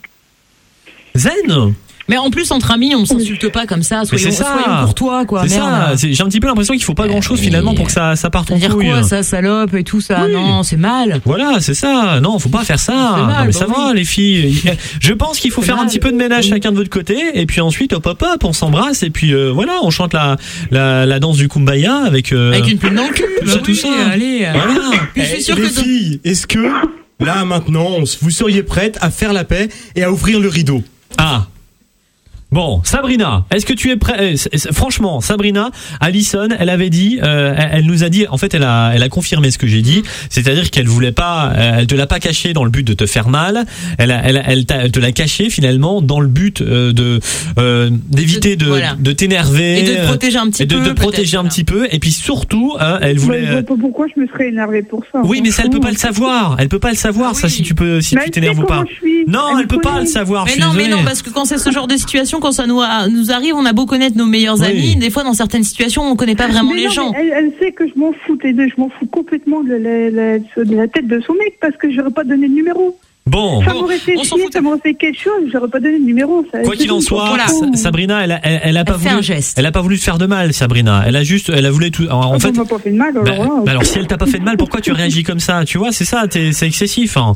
[SPEAKER 3] Zen.
[SPEAKER 1] Mais en plus entre amis, on s'insulte pas comme ça, soyons,
[SPEAKER 3] c'est ça.
[SPEAKER 1] soyons courtois quoi.
[SPEAKER 3] C'est
[SPEAKER 1] Merde.
[SPEAKER 3] ça. C'est- J'ai un petit peu l'impression qu'il faut pas grand-chose
[SPEAKER 1] Euh,
[SPEAKER 3] finalement
[SPEAKER 1] mais-
[SPEAKER 3] pour que ça, ça parte
[SPEAKER 1] Ça
[SPEAKER 3] en
[SPEAKER 1] veut dire
[SPEAKER 3] couille.
[SPEAKER 1] quoi ça, salope et tout ça?
[SPEAKER 3] Oui.
[SPEAKER 1] Non, c'est mal.
[SPEAKER 3] Voilà, c'est ça. Non, faut pas faire ça.
[SPEAKER 1] C'est mal,
[SPEAKER 3] non, mais
[SPEAKER 1] bah
[SPEAKER 3] ça
[SPEAKER 1] oui.
[SPEAKER 3] va, les filles. Je pense qu'il faut
[SPEAKER 1] C'est
[SPEAKER 3] faire un
[SPEAKER 1] mal.
[SPEAKER 3] petit peu de ménage
[SPEAKER 1] Oui.
[SPEAKER 3] chacun de votre côté, et puis ensuite, hop, hop, hop, on s'embrasse, et puis euh, voilà, on chante la, la, la danse du kumbaya avec. Euh,
[SPEAKER 1] Avec une plume dans le cul.
[SPEAKER 3] tout ça,
[SPEAKER 1] bah
[SPEAKER 3] tout
[SPEAKER 1] oui,
[SPEAKER 3] ça.
[SPEAKER 1] Allez.
[SPEAKER 3] Voilà.
[SPEAKER 1] Puis je suis
[SPEAKER 4] Eh,
[SPEAKER 1] sûr
[SPEAKER 4] les
[SPEAKER 1] que
[SPEAKER 4] filles, est-ce que là maintenant, on s- vous seriez prêtes à faire la paix et à ouvrir le rideau?
[SPEAKER 3] Ah. Bon, Sabrina, est-ce que tu es prêt? Franchement, Sabrina, Alison, elle avait dit, euh, elle, elle nous a dit, en fait, elle a, elle a confirmé ce que j'ai dit, c'est-à-dire qu'elle voulait pas, euh, elle te l'a pas caché dans le but de te faire mal, elle, a, elle, a- elle, t'a- elle te l'a caché finalement dans le but euh, de euh, d'éviter de,
[SPEAKER 1] Voilà.
[SPEAKER 3] de t'énerver
[SPEAKER 1] et de te protéger un petit
[SPEAKER 3] et de,
[SPEAKER 1] peu.
[SPEAKER 3] de protéger
[SPEAKER 1] peut-être,
[SPEAKER 3] un petit peu, et puis surtout, hein, elle
[SPEAKER 5] Bah,
[SPEAKER 3] voulait.
[SPEAKER 5] je
[SPEAKER 3] euh,
[SPEAKER 5] vois pas pourquoi je me serais énervée pour ça.
[SPEAKER 3] oui, mais ça, elle peut pas le
[SPEAKER 5] franchement.
[SPEAKER 3] savoir. Elle peut pas le savoir,
[SPEAKER 1] Ah
[SPEAKER 3] ça,
[SPEAKER 1] oui.
[SPEAKER 3] si tu peux, si
[SPEAKER 5] Mais
[SPEAKER 3] tu
[SPEAKER 5] elle
[SPEAKER 3] t'énerves
[SPEAKER 5] sait
[SPEAKER 3] ou pas.
[SPEAKER 5] comment je suis.
[SPEAKER 3] Non,
[SPEAKER 5] Elle
[SPEAKER 3] elle peut
[SPEAKER 5] me
[SPEAKER 3] pas
[SPEAKER 5] connaît.
[SPEAKER 3] le savoir.
[SPEAKER 1] Mais
[SPEAKER 3] je suis
[SPEAKER 1] non, mais
[SPEAKER 3] désolé.
[SPEAKER 1] non, parce que quand c'est ce genre de situation, quand ça nous, a- nous arrive, on a beau connaître nos meilleurs
[SPEAKER 3] Oui.
[SPEAKER 1] amis, des fois dans certaines situations, on connaît pas vraiment
[SPEAKER 5] Mais
[SPEAKER 1] les
[SPEAKER 5] non,
[SPEAKER 1] gens.
[SPEAKER 5] mais Elle, elle sait que je m'en fous des deux, je m'en fous complètement de la, la- de la tête de son mec parce que j'aurais pas donné le numéro.
[SPEAKER 3] Bon.
[SPEAKER 5] Ça m'aurait fait
[SPEAKER 1] on s'en
[SPEAKER 5] chier,
[SPEAKER 1] fout.
[SPEAKER 5] ça m'aurait fait quelque chose, j'aurais pas donné le numéro. Ça,
[SPEAKER 3] Quoi
[SPEAKER 5] c'est
[SPEAKER 3] qu'il en
[SPEAKER 5] tout.
[SPEAKER 3] soit,
[SPEAKER 1] Voilà.
[SPEAKER 3] Sa- Sabrina, elle a, elle, elle a pas
[SPEAKER 1] Elle fait
[SPEAKER 3] voulu,
[SPEAKER 1] un geste.
[SPEAKER 3] elle a pas voulu te faire de mal, Sabrina. Elle a juste, elle a voulu tout. En, en
[SPEAKER 5] Ah,
[SPEAKER 3] fait,
[SPEAKER 5] ça m'a pas fait de mal, alors
[SPEAKER 3] bah,
[SPEAKER 5] là.
[SPEAKER 3] bah alors si elle t'a pas fait de mal, pourquoi tu réagis comme ça? Tu vois, c'est ça, t'es- c'est excessif. Hein.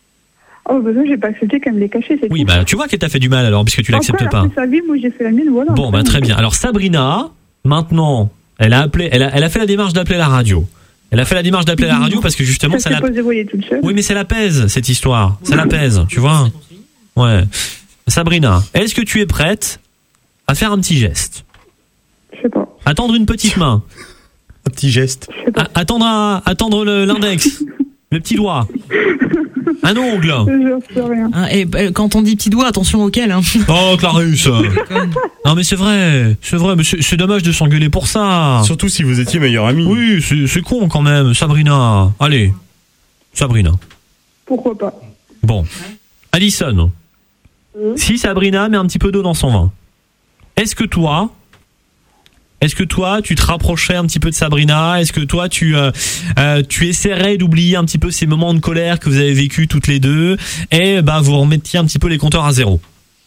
[SPEAKER 5] Oh, bah non, j'ai pas accepté qu'elle me les cachait, c'est
[SPEAKER 3] Oui,
[SPEAKER 5] tout.
[SPEAKER 3] bah tu vois qu'elle t'a fait du mal alors, puisque tu l'acceptes
[SPEAKER 5] Après,
[SPEAKER 3] pas.
[SPEAKER 5] elle a fait sa vie, moi j'ai fait la mienne, voilà.
[SPEAKER 3] Bon, bah très bien. Alors Sabrina, maintenant, elle a appelé, elle a, elle a fait la démarche d'appeler la radio. Elle a fait la démarche d'appeler la radio parce que justement,
[SPEAKER 5] Ça
[SPEAKER 3] ça
[SPEAKER 5] s'est
[SPEAKER 3] la.
[SPEAKER 5] pas dévoilé toute seule.
[SPEAKER 3] Oui, mais ça la pèse cette histoire. Ça la pèse, tu vois. Ouais. Sabrina, est-ce que tu es prête à faire un petit geste?
[SPEAKER 5] Je sais pas.
[SPEAKER 3] Attendre une petite main.
[SPEAKER 4] Un petit geste.
[SPEAKER 5] Je sais pas.
[SPEAKER 3] A- attendre un- attendre le- l'index. Le petit doigt. Un ongle.
[SPEAKER 5] Je sais rien.
[SPEAKER 1] Hein, et euh, quand on dit petit doigt, attention auquel. Hein.
[SPEAKER 3] Oh, Clarisse. Non, mais c'est vrai. C'est vrai, mais c'est c'est dommage de s'engueuler pour ça.
[SPEAKER 4] Surtout si vous étiez meilleur ami.
[SPEAKER 3] Oui, c'est c'est con quand même. Sabrina. Allez. Sabrina.
[SPEAKER 5] Pourquoi pas?
[SPEAKER 3] Bon. Alison. Si Sabrina met un petit peu d'eau dans son vin, est-ce que toi, est-ce que toi, tu te rapprocherais un petit peu de Sabrina? Est-ce que toi, tu euh, euh, tu essaierais d'oublier un petit peu ces moments de colère que vous avez vécu toutes les deux et bah vous remettiez un petit peu les compteurs à zéro?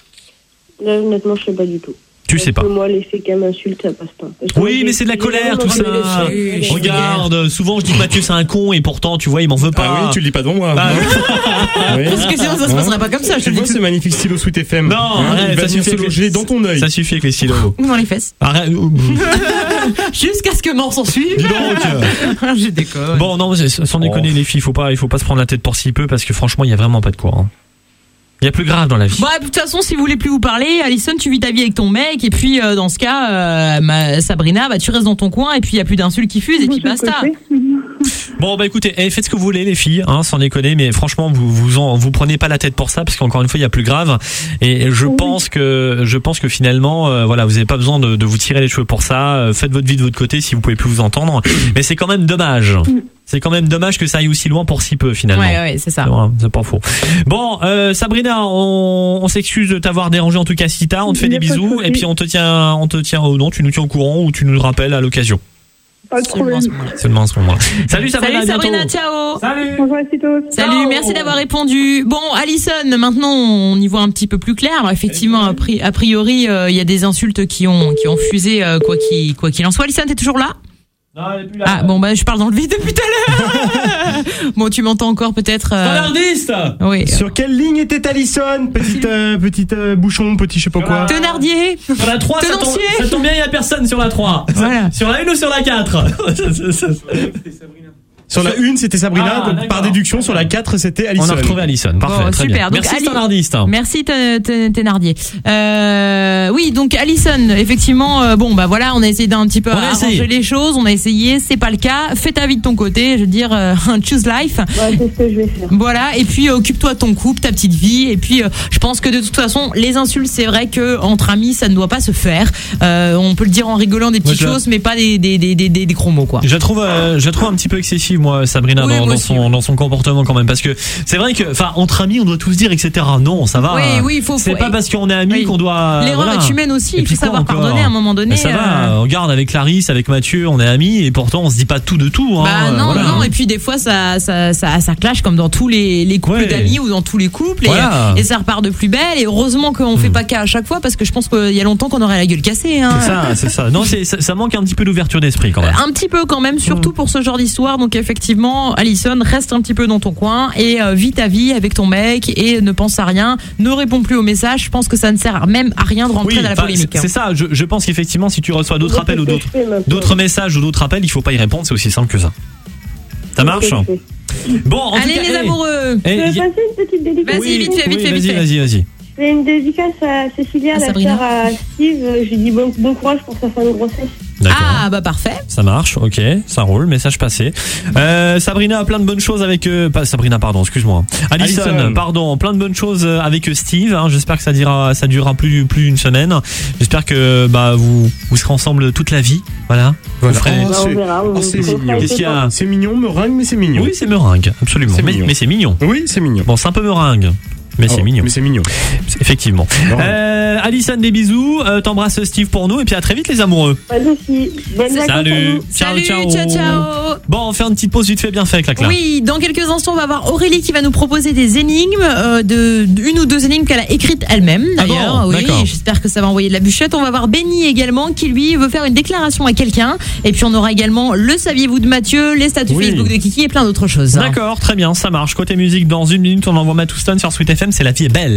[SPEAKER 2] Là, honnêtement, je sais pas du tout.
[SPEAKER 3] Tu sais pas.
[SPEAKER 2] Parce que moi, l'effet qu'elle m'insulte, ça passe pas. Parce que moi,
[SPEAKER 3] Oui,
[SPEAKER 2] j'ai-
[SPEAKER 3] mais c'est de la
[SPEAKER 2] j'ai
[SPEAKER 3] colère,
[SPEAKER 2] vraiment
[SPEAKER 3] tout ça.
[SPEAKER 2] pas laissé-
[SPEAKER 1] Oui,
[SPEAKER 3] Regarde, souvent je dis que Mathieu c'est un con et pourtant, tu vois, il m'en veut pas.
[SPEAKER 4] Ah oui, tu le dis pas devant moi.
[SPEAKER 3] Bah,
[SPEAKER 4] Oui.
[SPEAKER 1] Parce que sinon ça se passerait pas comme ça, je te
[SPEAKER 4] Tu
[SPEAKER 1] le
[SPEAKER 4] vois
[SPEAKER 1] dis.
[SPEAKER 4] ce magnifique stylo Sweet F M?
[SPEAKER 3] Non,
[SPEAKER 4] Hein,
[SPEAKER 3] arrête,
[SPEAKER 4] il va
[SPEAKER 3] ça
[SPEAKER 4] venir
[SPEAKER 3] suffit
[SPEAKER 4] se
[SPEAKER 3] avec
[SPEAKER 4] loger
[SPEAKER 3] les-
[SPEAKER 4] dans ton œil.
[SPEAKER 3] Ça suffit avec les stylos.
[SPEAKER 1] Ou dans les fesses.
[SPEAKER 3] Arrête.
[SPEAKER 1] Jusqu'à ce que mort s'en suive.
[SPEAKER 3] Dis donc.
[SPEAKER 1] Je déconne.
[SPEAKER 3] Bon, non, mais sans déconner, les filles, faut pas, il faut pas se prendre la tête pour si peu parce que franchement, il y a vraiment pas de quoi. Hein. Il y a plus grave dans la vie.
[SPEAKER 1] Bon, de toute façon, si vous voulez plus vous parler, Alison, tu vis ta vie avec ton mec, et puis euh, dans ce cas, euh, ma, Sabrina, bah tu restes dans ton coin, et puis il y a plus d'insultes qui fusent, et puis
[SPEAKER 5] Moi, je
[SPEAKER 1] basta.
[SPEAKER 5] le fais.
[SPEAKER 3] Bon bah écoutez, eh, faites ce que vous voulez les filles, hein, sans déconner, mais franchement vous vous en, vous prenez pas la tête pour ça parce qu'encore une fois il y a plus grave et je oui. pense que je pense que finalement euh, voilà vous avez pas besoin de, de vous tirer les cheveux pour ça. Euh, faites votre vie de votre côté si vous pouvez plus vous entendre, mais c'est quand même dommage. C'est quand même dommage que ça aille aussi loin pour si peu finalement.
[SPEAKER 1] Ouais ouais c'est ça.
[SPEAKER 3] C'est, c'est pas faux. Bon euh, Sabrina, on, on s'excuse de t'avoir dérangé en tout cas si tard. On te fait des bisous et puis on te tient on te tient oh non tu nous tiens au courant ou tu nous le rappelles à l'occasion.
[SPEAKER 5] Pas de problème.
[SPEAKER 3] Seulement à ce moment-là. Salut Sabrina,
[SPEAKER 1] Salut Sabrina,
[SPEAKER 3] bientôt.
[SPEAKER 1] ciao.
[SPEAKER 3] Salut.
[SPEAKER 5] Bonjour à tous.
[SPEAKER 1] Salut, ciao. Merci d'avoir répondu. Bon, Alison, maintenant on y voit un petit peu plus clair. Alors, effectivement, a priori, il euh, y a des insultes qui ont qui ont fusé euh, quoi qu'il quoi qu'il en soit. Alison, t'es toujours là?
[SPEAKER 3] Non, elle est plus là.
[SPEAKER 1] Ah bon bah je parle dans le vide depuis tout à l'heure. Bon, tu m'entends encore peut-être. Euh...
[SPEAKER 3] Standardiste.
[SPEAKER 1] Oui.
[SPEAKER 4] Sur quelle ligne était Alison? Petite euh, petite euh, bouchon, petit je sais pas
[SPEAKER 3] sur
[SPEAKER 4] quoi.
[SPEAKER 3] La...
[SPEAKER 1] Thénardier.
[SPEAKER 3] Sur la trois, ça tombe, ça tombe bien, il y a personne sur la trois.
[SPEAKER 1] Voilà.
[SPEAKER 3] Sur la une ou sur la quatre?
[SPEAKER 4] Sur la une, c'était Sabrina.
[SPEAKER 3] Ah,
[SPEAKER 4] par déduction, sur la quatre, c'était Alison.
[SPEAKER 3] On a retrouvé Alison. Parfait.
[SPEAKER 1] Bon,
[SPEAKER 3] très
[SPEAKER 1] super.
[SPEAKER 3] bien.
[SPEAKER 1] Donc,
[SPEAKER 3] merci
[SPEAKER 1] Ali...
[SPEAKER 3] Standardiste.
[SPEAKER 1] Merci Thénardier. Euh, oui, donc Alison, effectivement, euh, bon bah voilà, on a essayé d'un petit peu
[SPEAKER 3] on
[SPEAKER 1] arranger les choses, on a essayé, c'est pas le cas. Fais ta vie de ton côté, je veux dire, euh, choose life.
[SPEAKER 2] Ouais, c'est ce que je vais faire.
[SPEAKER 1] Voilà, et puis euh, occupe-toi de ton couple, ta petite vie, et puis euh, je pense que de toute façon, les insultes, c'est vrai que entre amis, ça ne doit pas se faire. Euh, on peut le dire en rigolant des petites moi, choses, mais pas des des des des, des, des gros mots quoi.
[SPEAKER 3] Je la trouve, euh, je la trouve un petit peu excessive, moi, Sabrina. Oui, dans, dans, son, dans son comportement quand même parce que c'est vrai que enfin entre amis on doit tous dire etc non ça va
[SPEAKER 1] oui, oui, faut,
[SPEAKER 3] c'est
[SPEAKER 1] faut,
[SPEAKER 3] pas parce qu'on est amis oui. qu'on doit
[SPEAKER 1] l'erreur
[SPEAKER 3] voilà.
[SPEAKER 1] est humaine aussi il faut savoir encore pardonner à un moment donné
[SPEAKER 3] ben ça euh... va regarde avec Clarisse avec Mathieu on est amis et pourtant on se dit pas tout de tout hein,
[SPEAKER 1] bah non
[SPEAKER 3] voilà.
[SPEAKER 1] non et puis des fois ça ça ça, ça clash comme dans tous les, les couples ouais. d'amis ou dans tous les couples voilà. et, et ça repart de plus belle et heureusement qu'on mmh. fait pas cas à chaque fois parce que je pense qu'il y a longtemps qu'on aurait la gueule cassée hein.
[SPEAKER 3] c'est ça c'est ça non c'est ça, ça manque un petit peu d'ouverture d'esprit quand même
[SPEAKER 1] un petit peu quand même surtout mmh. pour ce genre d'histoire donc effectivement Alison reste un petit peu dans ton coin et euh, vis ta vie avec ton mec et ne pense à rien, ne réponds plus aux messages. Je pense que ça ne sert même à rien de rentrer oui, dans la polémique.
[SPEAKER 3] C'est,
[SPEAKER 1] hein.
[SPEAKER 3] c'est ça. Je, je pense qu'effectivement, si tu reçois d'autres appels ou d'autres, d'autres messages ou d'autres appels, il faut pas y répondre. C'est aussi simple que ça. Ça marche. Bon, en
[SPEAKER 1] allez
[SPEAKER 3] tout cas,
[SPEAKER 1] les amoureux.
[SPEAKER 2] Je vais passer une petite dédicace.
[SPEAKER 1] Vas-y, vite fait, vite fait, vite fait.
[SPEAKER 3] Vas-y, vas-y.
[SPEAKER 2] Je fais une dédicace à Cécilia, la sœur à Steve. Je lui dis bon, bon courage pour sa fin de grossesse.
[SPEAKER 3] D'accord.
[SPEAKER 1] Ah bah parfait.
[SPEAKER 3] Ça marche, ok, ça roule, message passé. Euh, Sabrina a plein de bonnes choses avec euh, pas Sabrina pardon, excuse-moi. Alison, Alison. pardon, plein de bonnes choses avec Steve. Hein, j'espère que ça durera, ça durera plus plus d'une semaine. J'espère que bah vous vous serez ensemble toute la vie, voilà.
[SPEAKER 4] Voilà.
[SPEAKER 3] Ferez...
[SPEAKER 2] Oh, on verra, on
[SPEAKER 4] oh, c'est mignon.
[SPEAKER 3] Qu'est-ce qu'il y a ?
[SPEAKER 4] C'est mignon, meringue, mais c'est mignon.
[SPEAKER 3] Oui, c'est meringue, absolument.
[SPEAKER 4] C'est
[SPEAKER 3] mais,
[SPEAKER 4] mignon.
[SPEAKER 3] mais c'est mignon.
[SPEAKER 4] Oui, c'est mignon.
[SPEAKER 3] Bon, c'est un peu meringue. Mais
[SPEAKER 4] oh,
[SPEAKER 3] c'est mignon.
[SPEAKER 4] Mais c'est mignon.
[SPEAKER 3] Effectivement. Euh, Alison, des bisous. Euh, t'embrasses Steve pour nous et puis à très vite les amoureux.
[SPEAKER 2] Pas de soucis. Bonne
[SPEAKER 3] Salut. Ciao,
[SPEAKER 1] Salut,
[SPEAKER 3] ciao.
[SPEAKER 1] ciao, ciao.
[SPEAKER 3] Bon, on fait une petite pause vite fait bien fait, clac, clac.
[SPEAKER 1] Oui, dans quelques instants, on va voir Aurélie qui va nous proposer des énigmes, euh, de, une ou deux énigmes qu'elle a écrites elle-même d'ailleurs.
[SPEAKER 3] Ah bon,
[SPEAKER 1] oui,
[SPEAKER 3] d'accord.
[SPEAKER 1] J'espère que ça va envoyer de la bûchette. On va voir Benny également qui lui veut faire une déclaration à quelqu'un. Et puis on aura également le saviez-vous de Mathieu, les statuts oui. Facebook de Kiki et plein d'autres choses.
[SPEAKER 3] D'accord, très bien, ça marche. Côté musique, dans une minute, on envoie Matt Houston sur Sweet F M. C'est La vie est belle.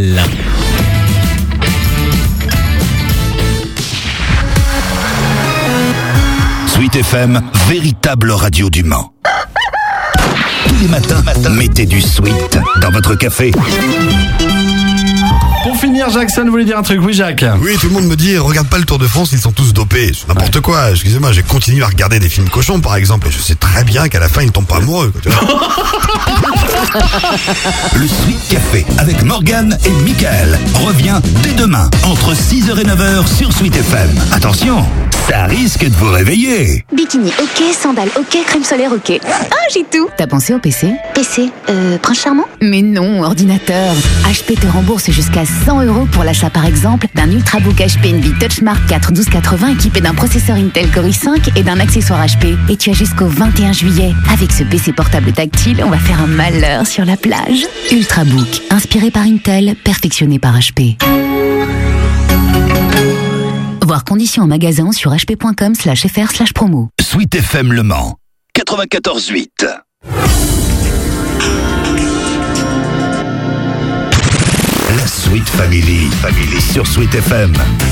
[SPEAKER 6] Sweet F M, véritable radio du Mans. Tous les matins, mettez du Sweet dans votre café.
[SPEAKER 7] Pour finir, Jackson voulait dire un truc. Oui, Jacques.
[SPEAKER 8] Oui, tout le monde me dit, regarde pas le Tour de France, ils sont tous dopés. C'est n'importe ouais. quoi. Excusez-moi, j'ai continué à regarder des films cochons, par exemple, et je sais très bien qu'à la fin, ils ne tombent pas amoureux. Quoi, tu vois.
[SPEAKER 6] Le Sweet Café avec Morgane et Mickaël revient dès demain entre six heures et neuf heures sur Sweet F M. Attention, ça risque de vous réveiller.
[SPEAKER 9] Bikini ok, sandales ok, crème solaire ok. Ah, j'ai tout. T'as pensé au P C ? P C, euh, prince charmant ? Mais non, ordinateur. H P te rembourse jusqu'à cent euros pour l'achat par exemple d'un Ultrabook H P Envy TouchMark quatre douze quatre-vingts équipé d'un processeur Intel Core i cinq et d'un accessoire H P. Et tu as jusqu'au vingt et un juillet. Avec ce P C portable tactile, on va faire un malheur sur la plage. Ultrabook, inspiré par Intel, perfectionné par H P. Voir conditions en magasin sur hp.com slash fr slash promo.
[SPEAKER 6] Sweet F M Le Mans, quatre-vingt-quatorze huit. La Sweet Family, Family sur Sweet F M.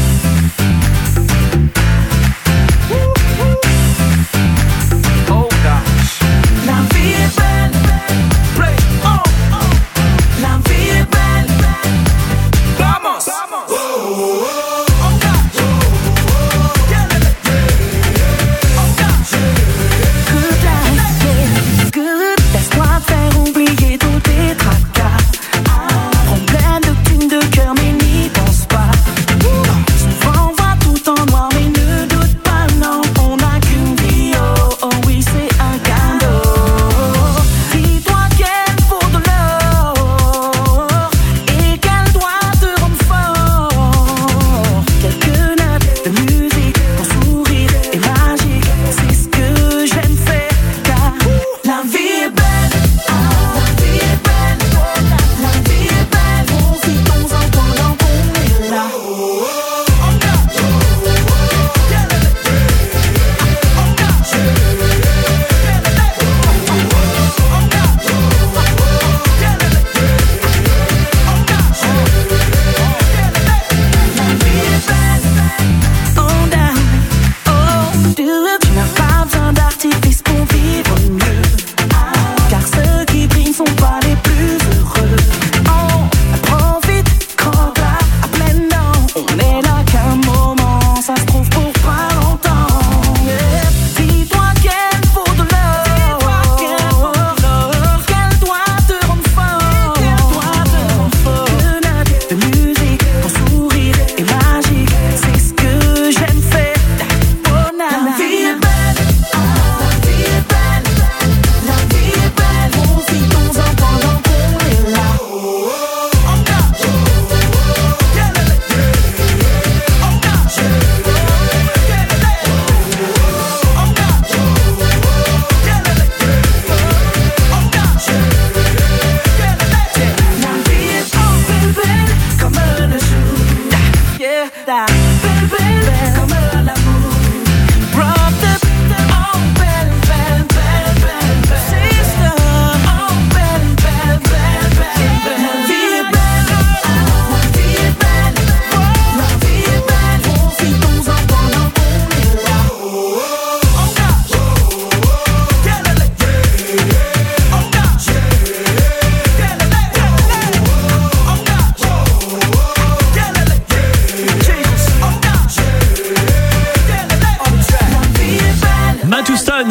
[SPEAKER 10] Oh gosh. La vie est belle. Play. Oh, oh. La vie est belle. Vamos. Vamos. Oh, oh, oh. Oh gosh. Oh, oh, oh. Yeah, yeah, yeah. Oh gosh. Good life, yeah. Good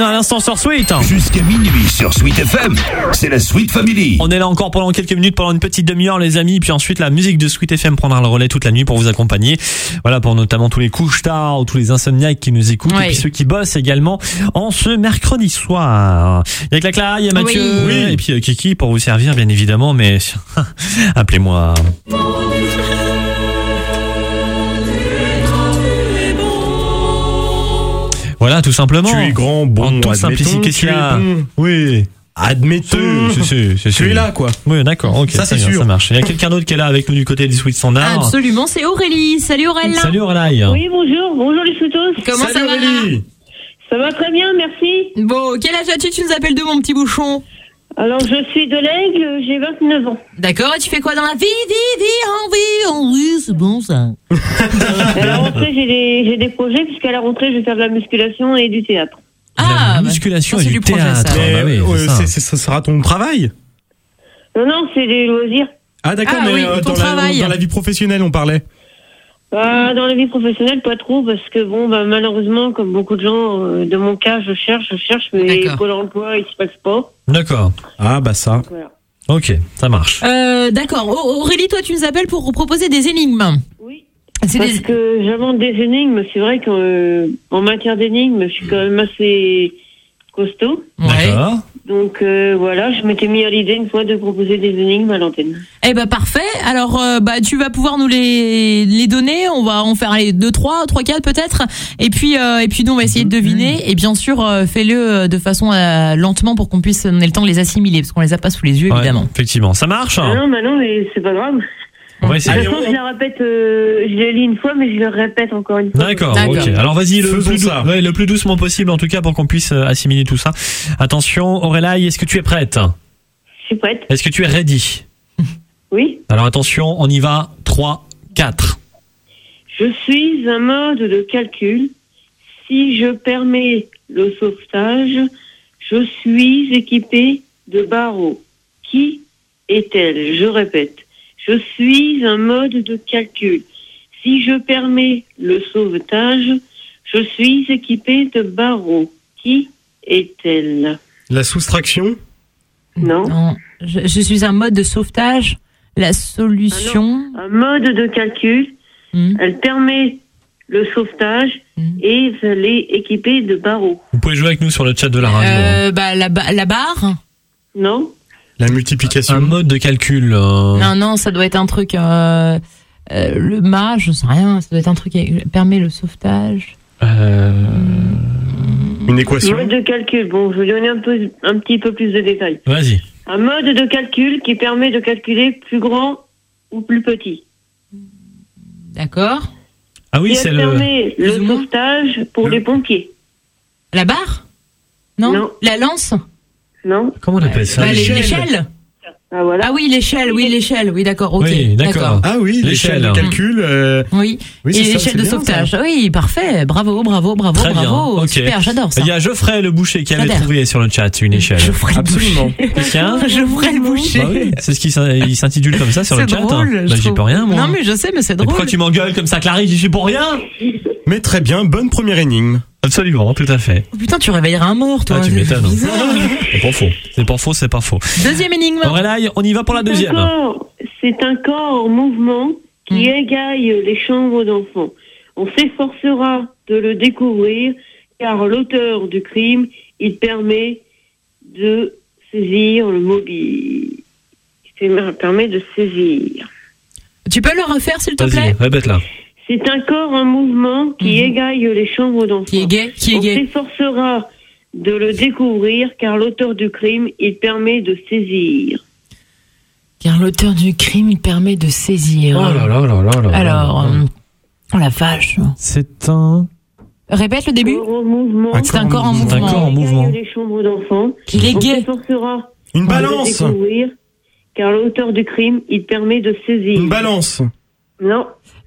[SPEAKER 3] à l'instant sur Sweet.
[SPEAKER 6] Jusqu'à minuit sur Sweet F M, c'est la Sweet Family.
[SPEAKER 3] On est là encore pendant quelques minutes, pendant une petite demi-heure les amis, puis ensuite la musique de Sweet F M prendra le relais toute la nuit pour vous accompagner. Voilà, pour notamment tous les couches-tard ou tous les insomniaques qui nous écoutent, ouais. Et puis ceux qui bossent également en ce mercredi soir. Il y a que la Clara, il y a Mathieu, oui. Oui. Et puis euh, Kiki pour vous servir bien évidemment, mais appelez-moi. Voilà, tout simplement.
[SPEAKER 4] Tu es grand, bon,
[SPEAKER 3] en toute simplicité. Qu'est-ce qu'il y a ?
[SPEAKER 4] Oui. Admettons.
[SPEAKER 3] C'est, c'est, c'est, c'est,
[SPEAKER 4] tu es là, quoi.
[SPEAKER 3] Oui, d'accord. Ok.
[SPEAKER 4] Ça, c'est
[SPEAKER 3] bien,
[SPEAKER 4] sûr.
[SPEAKER 3] Ça marche. Il y a quelqu'un d'autre qui est là avec nous du côté du Sweet Standard.
[SPEAKER 1] Absolument, c'est Aurélie. Salut Aurélie.
[SPEAKER 3] Salut Aurélie.
[SPEAKER 2] Oui, bonjour. Bonjour les Sweetos.
[SPEAKER 1] Comment
[SPEAKER 4] Salut
[SPEAKER 1] ça va ?
[SPEAKER 4] Aurélie.
[SPEAKER 2] Ça va très bien, merci.
[SPEAKER 1] Bon, quel âge as-tu ? Tu nous appelles de mon petit bouchon ?
[SPEAKER 2] Alors, je suis de l'Aigle, j'ai vingt-neuf ans.
[SPEAKER 1] D'accord, et tu fais quoi dans la vie ? Dis, dis, envie, envie, c'est bon ça.
[SPEAKER 2] À la rentrée, j'ai des, j'ai des projets, puisqu'à la rentrée, je vais faire de la musculation et du théâtre.
[SPEAKER 1] Ah,
[SPEAKER 3] la musculation
[SPEAKER 1] bah,
[SPEAKER 3] et du,
[SPEAKER 1] du projet,
[SPEAKER 3] théâtre.
[SPEAKER 1] ça.
[SPEAKER 4] Mais,
[SPEAKER 3] Ah, bah oui,
[SPEAKER 4] euh,
[SPEAKER 3] c'est ça.
[SPEAKER 4] c'est, c'est, ça sera ton travail.
[SPEAKER 2] Non, non, c'est des loisirs.
[SPEAKER 4] Ah, d'accord,
[SPEAKER 1] Ah,
[SPEAKER 4] mais
[SPEAKER 1] oui,
[SPEAKER 4] euh,
[SPEAKER 1] ton
[SPEAKER 4] dans, la,
[SPEAKER 1] travail.
[SPEAKER 4] dans la vie professionnelle, on parlait.
[SPEAKER 2] Euh, dans la vie professionnelle, pas trop, parce que bon, bah, malheureusement, comme beaucoup de gens, euh, de mon cas, je cherche, je cherche, mais
[SPEAKER 1] D'accord.
[SPEAKER 2] Pôle emploi, il se passe pas.
[SPEAKER 3] D'accord.
[SPEAKER 4] Ah, bah ça.
[SPEAKER 2] Voilà.
[SPEAKER 3] Ok, ça marche.
[SPEAKER 1] Euh, d'accord. Au- Aurélie, toi, tu nous appelles pour proposer des énigmes.
[SPEAKER 2] Oui.
[SPEAKER 1] C'est
[SPEAKER 2] Parce
[SPEAKER 1] des...
[SPEAKER 2] que j'invente des énigmes, c'est vrai qu'en euh, en matière d'énigmes, je suis quand même assez costaud.
[SPEAKER 1] Ouais.
[SPEAKER 3] D'accord.
[SPEAKER 2] Donc euh, voilà, je m'étais mis à l'idée une fois de proposer des énigmes à l'antenne.
[SPEAKER 1] Eh ben parfait. Alors euh, bah tu vas pouvoir nous les les donner. On va en faire les deux trois trois quatre peut-être. Et puis euh, et puis nous on va essayer de deviner. Et bien sûr euh, fais-le euh, de façon euh, lentement pour qu'on puisse donner le temps de les assimiler parce qu'on les a pas sous les yeux évidemment.
[SPEAKER 3] Ouais, effectivement, ça marche.
[SPEAKER 2] Ah non, bah non, mais c'est pas grave.
[SPEAKER 3] On va essayer.
[SPEAKER 2] De toute façon, je la répète, euh, je l'ai lu une fois, mais je le répète encore une fois.
[SPEAKER 3] D'accord,
[SPEAKER 1] D'accord.
[SPEAKER 3] ok. Alors vas-y, le
[SPEAKER 4] Faisons
[SPEAKER 3] plus, dou-
[SPEAKER 4] ça.
[SPEAKER 3] ouais, le plus doucement possible en tout cas pour qu'on puisse euh, assimiler tout ça. Attention, Aurélie, est-ce que tu es prête ?
[SPEAKER 2] Je suis prête.
[SPEAKER 3] Est-ce que tu es ready ?
[SPEAKER 2] Oui.
[SPEAKER 3] Alors attention, on y va. trois, quatre.
[SPEAKER 2] Je suis un mode de calcul. Si je permets le sauvetage, je suis équipé de barreaux. Qui est-elle ? Je répète. Je suis un mode de calcul. Si je permets le sauvetage, je suis équipé de barreaux. Qui est-elle ?
[SPEAKER 4] La soustraction.
[SPEAKER 2] Non.
[SPEAKER 1] Non. Je, je suis un mode de sauvetage. La solution.
[SPEAKER 2] Un mode de calcul.
[SPEAKER 1] Hmm.
[SPEAKER 2] Elle permet le sauvetage
[SPEAKER 1] Hmm.
[SPEAKER 2] et elle est équipée de barreaux.
[SPEAKER 3] Vous pouvez jouer avec nous sur le chat de la radio.
[SPEAKER 1] Euh, bah la, ba- la barre.
[SPEAKER 2] Non.
[SPEAKER 4] La multiplication.
[SPEAKER 3] Un mode de calcul. euh,
[SPEAKER 1] Non non, ça doit être un truc. Euh, euh, le mât, je sais rien. Ça doit être un truc qui permet le sauvetage.
[SPEAKER 3] euh,
[SPEAKER 4] Une équation.
[SPEAKER 2] Mode de calcul. Bon, je vais donner un peu, un petit peu plus de détails.
[SPEAKER 3] Vas-y.
[SPEAKER 2] Un mode de calcul qui permet de calculer plus grand ou plus petit.
[SPEAKER 1] D'accord.
[SPEAKER 3] Ah oui,
[SPEAKER 2] Et
[SPEAKER 3] c'est
[SPEAKER 2] elle
[SPEAKER 3] le.
[SPEAKER 2] permet le
[SPEAKER 1] Plus ou moins.
[SPEAKER 2] sauvetage pour
[SPEAKER 3] Le-
[SPEAKER 2] les pompiers.
[SPEAKER 1] La barre. Non.
[SPEAKER 2] Non.
[SPEAKER 1] La lance.
[SPEAKER 2] Non.
[SPEAKER 3] Comment on appelle ça
[SPEAKER 1] Bah,
[SPEAKER 4] l'échelle.
[SPEAKER 1] l'échelle.
[SPEAKER 2] Ah voilà.
[SPEAKER 1] Ah oui, l'échelle, oui, l'échelle, oui, d'accord, ok.
[SPEAKER 3] Oui, d'accord.
[SPEAKER 4] Ah oui, l'échelle de
[SPEAKER 3] L'échelle.
[SPEAKER 4] calcul. euh,
[SPEAKER 1] Oui,
[SPEAKER 4] Oui, c'est
[SPEAKER 1] et
[SPEAKER 4] ça,
[SPEAKER 1] l'échelle
[SPEAKER 4] c'est
[SPEAKER 1] de
[SPEAKER 4] bien,
[SPEAKER 1] sauvetage. Oui, parfait, bravo, bravo, bravo,
[SPEAKER 3] Très bien.
[SPEAKER 1] bravo.
[SPEAKER 3] Ok.
[SPEAKER 1] Super, j'adore ça.
[SPEAKER 3] Il y a Geoffrey le boucher qui avait
[SPEAKER 1] J'adore.
[SPEAKER 3] trouvé sur le chat une échelle.
[SPEAKER 1] Geoffrey le
[SPEAKER 4] Absolument.
[SPEAKER 3] Quelqu'un
[SPEAKER 1] Geoffrey le boucher.
[SPEAKER 3] Bah oui, c'est ce qui s'in- il s'intitule comme ça sur le
[SPEAKER 1] C'est
[SPEAKER 3] chat.
[SPEAKER 1] drôle,
[SPEAKER 3] Bah,
[SPEAKER 1] je
[SPEAKER 3] j'y
[SPEAKER 1] trouve.
[SPEAKER 3] peux rien, moi.
[SPEAKER 1] Non, mais je sais, mais c'est
[SPEAKER 3] Mais
[SPEAKER 1] drôle.
[SPEAKER 3] pourquoi tu m'engueules comme ça, Clarisse? J'y suis pour rien.
[SPEAKER 4] Mais très bien, bonne première énigme.
[SPEAKER 3] Absolument, tout à fait.
[SPEAKER 1] Oh, putain, tu réveilleras un mort, toi.
[SPEAKER 3] Ah, tu
[SPEAKER 1] C'est
[SPEAKER 3] m'étonnes.
[SPEAKER 1] bizarre.
[SPEAKER 3] C'est pas faux. C'est pas faux, c'est pas faux.
[SPEAKER 1] Deuxième énigme.
[SPEAKER 3] Aurélie, on y va pour la
[SPEAKER 2] C'est un
[SPEAKER 3] deuxième.
[SPEAKER 2] corps- C'est un corps en mouvement qui
[SPEAKER 1] Mm.
[SPEAKER 2] égaye les chambres d'enfants. On s'efforcera de le découvrir car l'auteur du crime, il permet de saisir le mobile. Il permet de saisir.
[SPEAKER 1] Tu peux le refaire, s'il te
[SPEAKER 3] Vas-y,
[SPEAKER 1] plaît?
[SPEAKER 3] répète-la.
[SPEAKER 2] C'est un corps en mouvement qui
[SPEAKER 1] Mhm.
[SPEAKER 2] égaye les chambres d'enfants.
[SPEAKER 1] Qui est gay? Qui est
[SPEAKER 2] On
[SPEAKER 1] gay?
[SPEAKER 2] s'efforcera de le découvrir car l'auteur du crime, il permet de saisir.
[SPEAKER 1] Car l'auteur du crime, il permet de saisir.
[SPEAKER 3] Oh là là là là là.
[SPEAKER 1] Alors, euh, oh la vache.
[SPEAKER 3] C'est un.
[SPEAKER 1] Répète le début.
[SPEAKER 2] Corps en mouvement.
[SPEAKER 1] C'est un corps en
[SPEAKER 3] C'est un
[SPEAKER 1] mouvement.
[SPEAKER 3] corps en mouvement.
[SPEAKER 2] Les chambres d'enfants.
[SPEAKER 1] Qu'il est
[SPEAKER 2] On
[SPEAKER 1] gay.
[SPEAKER 2] s'efforcera
[SPEAKER 4] Une
[SPEAKER 2] de
[SPEAKER 4] balance.
[SPEAKER 2] le découvrir car l'auteur du crime, il permet de saisir.
[SPEAKER 4] Une balance.
[SPEAKER 2] Non,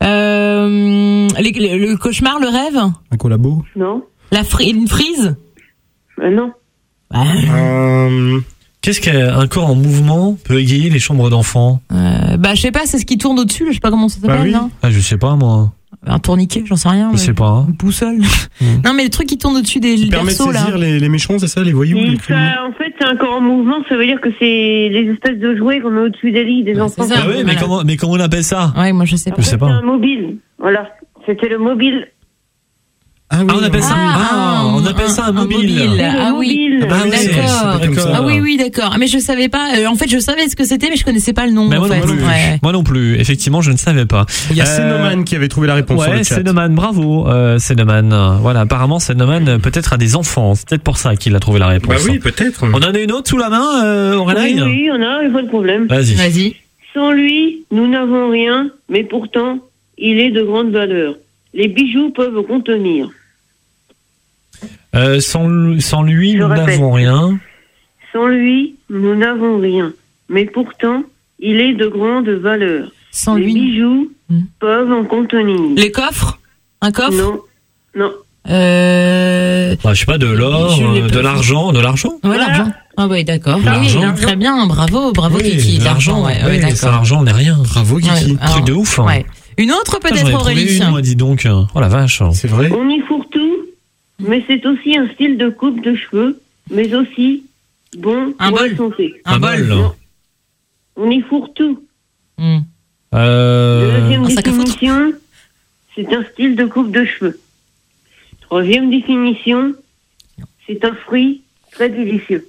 [SPEAKER 1] Euh, les- les- le cauchemar, le rêve.
[SPEAKER 4] Un collabo.
[SPEAKER 2] non,
[SPEAKER 1] La fri- une frise.
[SPEAKER 2] euh, non.
[SPEAKER 1] Bah,
[SPEAKER 4] Euh,
[SPEAKER 3] Qu'est-ce qu'un corps en mouvement peut égayer les chambres d'enfants?
[SPEAKER 1] euh, bah, je sais pas, c'est ce qui tourne au-dessus, là, je sais pas comment ça s'appelle,
[SPEAKER 4] Bah oui.
[SPEAKER 1] non?
[SPEAKER 3] Ah, je sais pas, moi.
[SPEAKER 1] Un tourniquet, j'en sais rien.
[SPEAKER 3] Je sais pas. Hein.
[SPEAKER 1] Une boussole.
[SPEAKER 3] Mmh.
[SPEAKER 1] Non, mais le truc qui tourne au-dessus des
[SPEAKER 4] Qui permet de
[SPEAKER 1] berceaux, là.
[SPEAKER 4] saisir les, les méchants, c'est ça, les voyous, les
[SPEAKER 2] Et
[SPEAKER 4] criminels.
[SPEAKER 2] ça, en fait, c'est un corps en mouvement, ça veut dire que c'est les espèces de jouets qu'on met au-dessus des lits des enfants.
[SPEAKER 1] ça.
[SPEAKER 3] Ah oui, mais
[SPEAKER 1] Voilà.
[SPEAKER 3] comment, mais comment on appelle ça?
[SPEAKER 1] Ouais, moi, je sais
[SPEAKER 2] En
[SPEAKER 1] pas.
[SPEAKER 3] Je
[SPEAKER 2] fait,
[SPEAKER 3] sais pas.
[SPEAKER 2] C'est un mobile. Voilà. C'était le mobile.
[SPEAKER 4] Ah oui,
[SPEAKER 3] Ah, on appelle ça,
[SPEAKER 1] Ah,
[SPEAKER 3] ah, on appelle ça un mobile.
[SPEAKER 1] Ah oui.
[SPEAKER 2] mobile.
[SPEAKER 3] Ah bah oui,
[SPEAKER 1] D'accord.
[SPEAKER 3] c'est comme ça.
[SPEAKER 1] Ah oui, oui, d'accord. Ah, mais je savais pas. euh, En fait, je savais ce que c'était, mais je connaissais pas le nom.
[SPEAKER 3] Mais
[SPEAKER 1] en
[SPEAKER 3] moi
[SPEAKER 1] fait.
[SPEAKER 3] non plus.
[SPEAKER 1] Ouais.
[SPEAKER 3] Moi non plus. Effectivement, je ne savais pas.
[SPEAKER 4] Il y a
[SPEAKER 3] Euh,
[SPEAKER 4] Senoman qui avait trouvé la réponse sur
[SPEAKER 3] Ouais,
[SPEAKER 4] le chat.
[SPEAKER 3] Senoman, bravo, euh, Senoman. Voilà, apparemment, Senoman euh, peut-être a des enfants. C'est peut-être pour ça qu'il a trouvé la réponse.
[SPEAKER 4] Bah oui, peut-être.
[SPEAKER 3] On en a une autre sous la main, euh,
[SPEAKER 2] Oui,
[SPEAKER 3] Aurélie?
[SPEAKER 2] oui, on a, il n'y a pas de problème.
[SPEAKER 3] Vas-y.
[SPEAKER 1] Vas-y.
[SPEAKER 2] Sans lui, nous n'avons rien, mais pourtant, il est de grande valeur. Les bijoux peuvent contenir.
[SPEAKER 3] Euh, sans, sans lui,
[SPEAKER 2] Je
[SPEAKER 3] nous
[SPEAKER 2] répète.
[SPEAKER 3] n'avons rien.
[SPEAKER 2] Sans lui, nous n'avons rien, mais pourtant, il est de grande valeur.
[SPEAKER 1] Sans
[SPEAKER 2] Les
[SPEAKER 1] lui.
[SPEAKER 2] bijoux
[SPEAKER 1] Hmm.
[SPEAKER 2] peuvent en contenir.
[SPEAKER 1] Les coffres? Un coffre?
[SPEAKER 2] Non, non.
[SPEAKER 1] Euh...
[SPEAKER 3] Bah, je sais pas, de l'or,
[SPEAKER 1] Je l'ai
[SPEAKER 3] euh,
[SPEAKER 1] pas
[SPEAKER 3] de
[SPEAKER 1] fait.
[SPEAKER 3] l'argent, de l'argent.
[SPEAKER 1] Ouais,
[SPEAKER 2] Voilà.
[SPEAKER 1] l'argent. Ah oui, d'accord.
[SPEAKER 3] De
[SPEAKER 1] Ah oui,
[SPEAKER 3] l'argent.
[SPEAKER 1] très bien, bravo, bravo
[SPEAKER 3] Oui,
[SPEAKER 1] Kiki.
[SPEAKER 3] de
[SPEAKER 1] L'argent, ouais, ouais,
[SPEAKER 3] oui,
[SPEAKER 1] d'accord.
[SPEAKER 3] sans l'argent, on n'est rien.
[SPEAKER 4] Bravo, Kiki.
[SPEAKER 1] Ouais, alors,
[SPEAKER 3] Truc de ouf. Hein.
[SPEAKER 1] Ouais. Une autre
[SPEAKER 3] Putain, j'en ai
[SPEAKER 1] peut-être,
[SPEAKER 3] trouvé
[SPEAKER 1] Aurélie.
[SPEAKER 3] une, moi, dis donc. Oh la vache.
[SPEAKER 4] C'est vrai.
[SPEAKER 2] On y fourre tout, mais c'est aussi un style de coupe de cheveux, mais aussi bon
[SPEAKER 1] Un
[SPEAKER 2] pour
[SPEAKER 1] bol.
[SPEAKER 2] la santé.
[SPEAKER 1] Un
[SPEAKER 3] Pas
[SPEAKER 1] bol.
[SPEAKER 3] mal.
[SPEAKER 2] On y fourre tout.
[SPEAKER 1] Hmm.
[SPEAKER 3] Euh,
[SPEAKER 2] Deuxième
[SPEAKER 1] un sac à foutre.
[SPEAKER 2] définition, c'est un style de coupe de cheveux. Troisième définition, c'est un fruit très délicieux.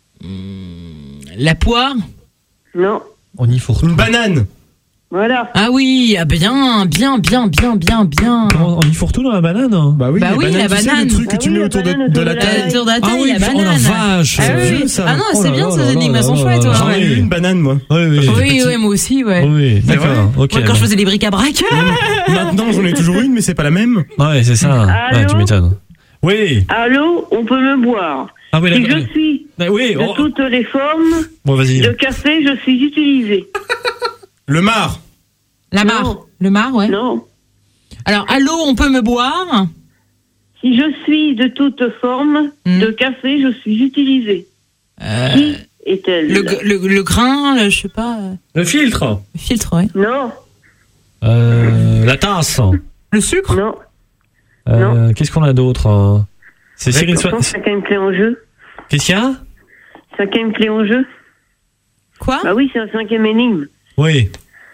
[SPEAKER 1] La poire?
[SPEAKER 2] Non,
[SPEAKER 3] on y fourre
[SPEAKER 4] Une
[SPEAKER 3] tout.
[SPEAKER 4] banane.
[SPEAKER 2] voilà.
[SPEAKER 1] Ah oui, ah bien, bien, bien, bien, bien, bien.
[SPEAKER 3] Comment, on y fourre tout dans la banane?
[SPEAKER 4] Bah oui,
[SPEAKER 1] Bah
[SPEAKER 4] les
[SPEAKER 1] oui,
[SPEAKER 4] bananes,
[SPEAKER 1] la
[SPEAKER 4] tu sais,
[SPEAKER 1] banane.
[SPEAKER 4] le truc que
[SPEAKER 2] Ah
[SPEAKER 4] tu
[SPEAKER 2] oui,
[SPEAKER 4] mets
[SPEAKER 2] la
[SPEAKER 4] autour de,
[SPEAKER 2] banane
[SPEAKER 4] de
[SPEAKER 2] autour
[SPEAKER 4] la
[SPEAKER 2] de la
[SPEAKER 4] taille.
[SPEAKER 2] taille.
[SPEAKER 1] Autour de la
[SPEAKER 3] Ah
[SPEAKER 1] taille,
[SPEAKER 3] oui,
[SPEAKER 1] la
[SPEAKER 3] oh la
[SPEAKER 1] banane.
[SPEAKER 3] vache.
[SPEAKER 1] Ah
[SPEAKER 3] c'est
[SPEAKER 1] oui.
[SPEAKER 3] vieux, ça.
[SPEAKER 1] Ah non,
[SPEAKER 3] Oh
[SPEAKER 1] c'est
[SPEAKER 3] là
[SPEAKER 1] bien,
[SPEAKER 3] là
[SPEAKER 1] ces
[SPEAKER 3] là
[SPEAKER 1] énigmes,
[SPEAKER 3] là
[SPEAKER 1] elles sont
[SPEAKER 3] là
[SPEAKER 1] chouettes,
[SPEAKER 3] là
[SPEAKER 1] ouais.
[SPEAKER 3] là.
[SPEAKER 4] J'en ai eu une banane, moi.
[SPEAKER 3] Oui, oui.
[SPEAKER 1] Oui, oui, moi aussi, ouais.
[SPEAKER 3] Oui,
[SPEAKER 4] C'est vrai
[SPEAKER 3] d'accord. Ok.
[SPEAKER 1] Moi, quand je faisais les bric-à-brac.
[SPEAKER 4] Maintenant, j'en ai toujours une, mais c'est pas la même.
[SPEAKER 3] Ouais, c'est ça.
[SPEAKER 2] Allô
[SPEAKER 3] Ouais, tu m'étonnes. Oui.
[SPEAKER 2] Allô, on peut me boire.
[SPEAKER 3] Ah oui,
[SPEAKER 2] Si
[SPEAKER 3] d'accord.
[SPEAKER 2] je suis
[SPEAKER 3] Bah oui,
[SPEAKER 2] de
[SPEAKER 3] oh.
[SPEAKER 2] toutes les formes
[SPEAKER 3] Bon, vas-y.
[SPEAKER 2] de café, je suis utilisé.
[SPEAKER 4] Le mar.
[SPEAKER 1] La mare.
[SPEAKER 2] Non.
[SPEAKER 1] Le mar, ouais.
[SPEAKER 2] Non.
[SPEAKER 1] Alors, à l'eau, on peut me boire.
[SPEAKER 2] Si je suis de toutes formes
[SPEAKER 1] Hmm.
[SPEAKER 2] de café, je suis utilisé.
[SPEAKER 1] Euh,
[SPEAKER 2] Qui est-elle?
[SPEAKER 1] le, le, le grain, le, je sais pas, euh,
[SPEAKER 3] Le filtre.
[SPEAKER 1] le filtre, ouais.
[SPEAKER 2] Non,
[SPEAKER 3] Euh, la tasse.
[SPEAKER 1] Le sucre?
[SPEAKER 2] non.
[SPEAKER 3] Euh, qu'est-ce qu'on a d'autre? hein C'est Cyril
[SPEAKER 2] Attention,
[SPEAKER 3] Soin.
[SPEAKER 2] ça a une clé en jeu.
[SPEAKER 3] Qu'est-ce qu'il y a?
[SPEAKER 2] Ça a une clé en jeu.
[SPEAKER 1] Quoi?
[SPEAKER 2] Bah oui, c'est un cinquième énigme.
[SPEAKER 3] Oui.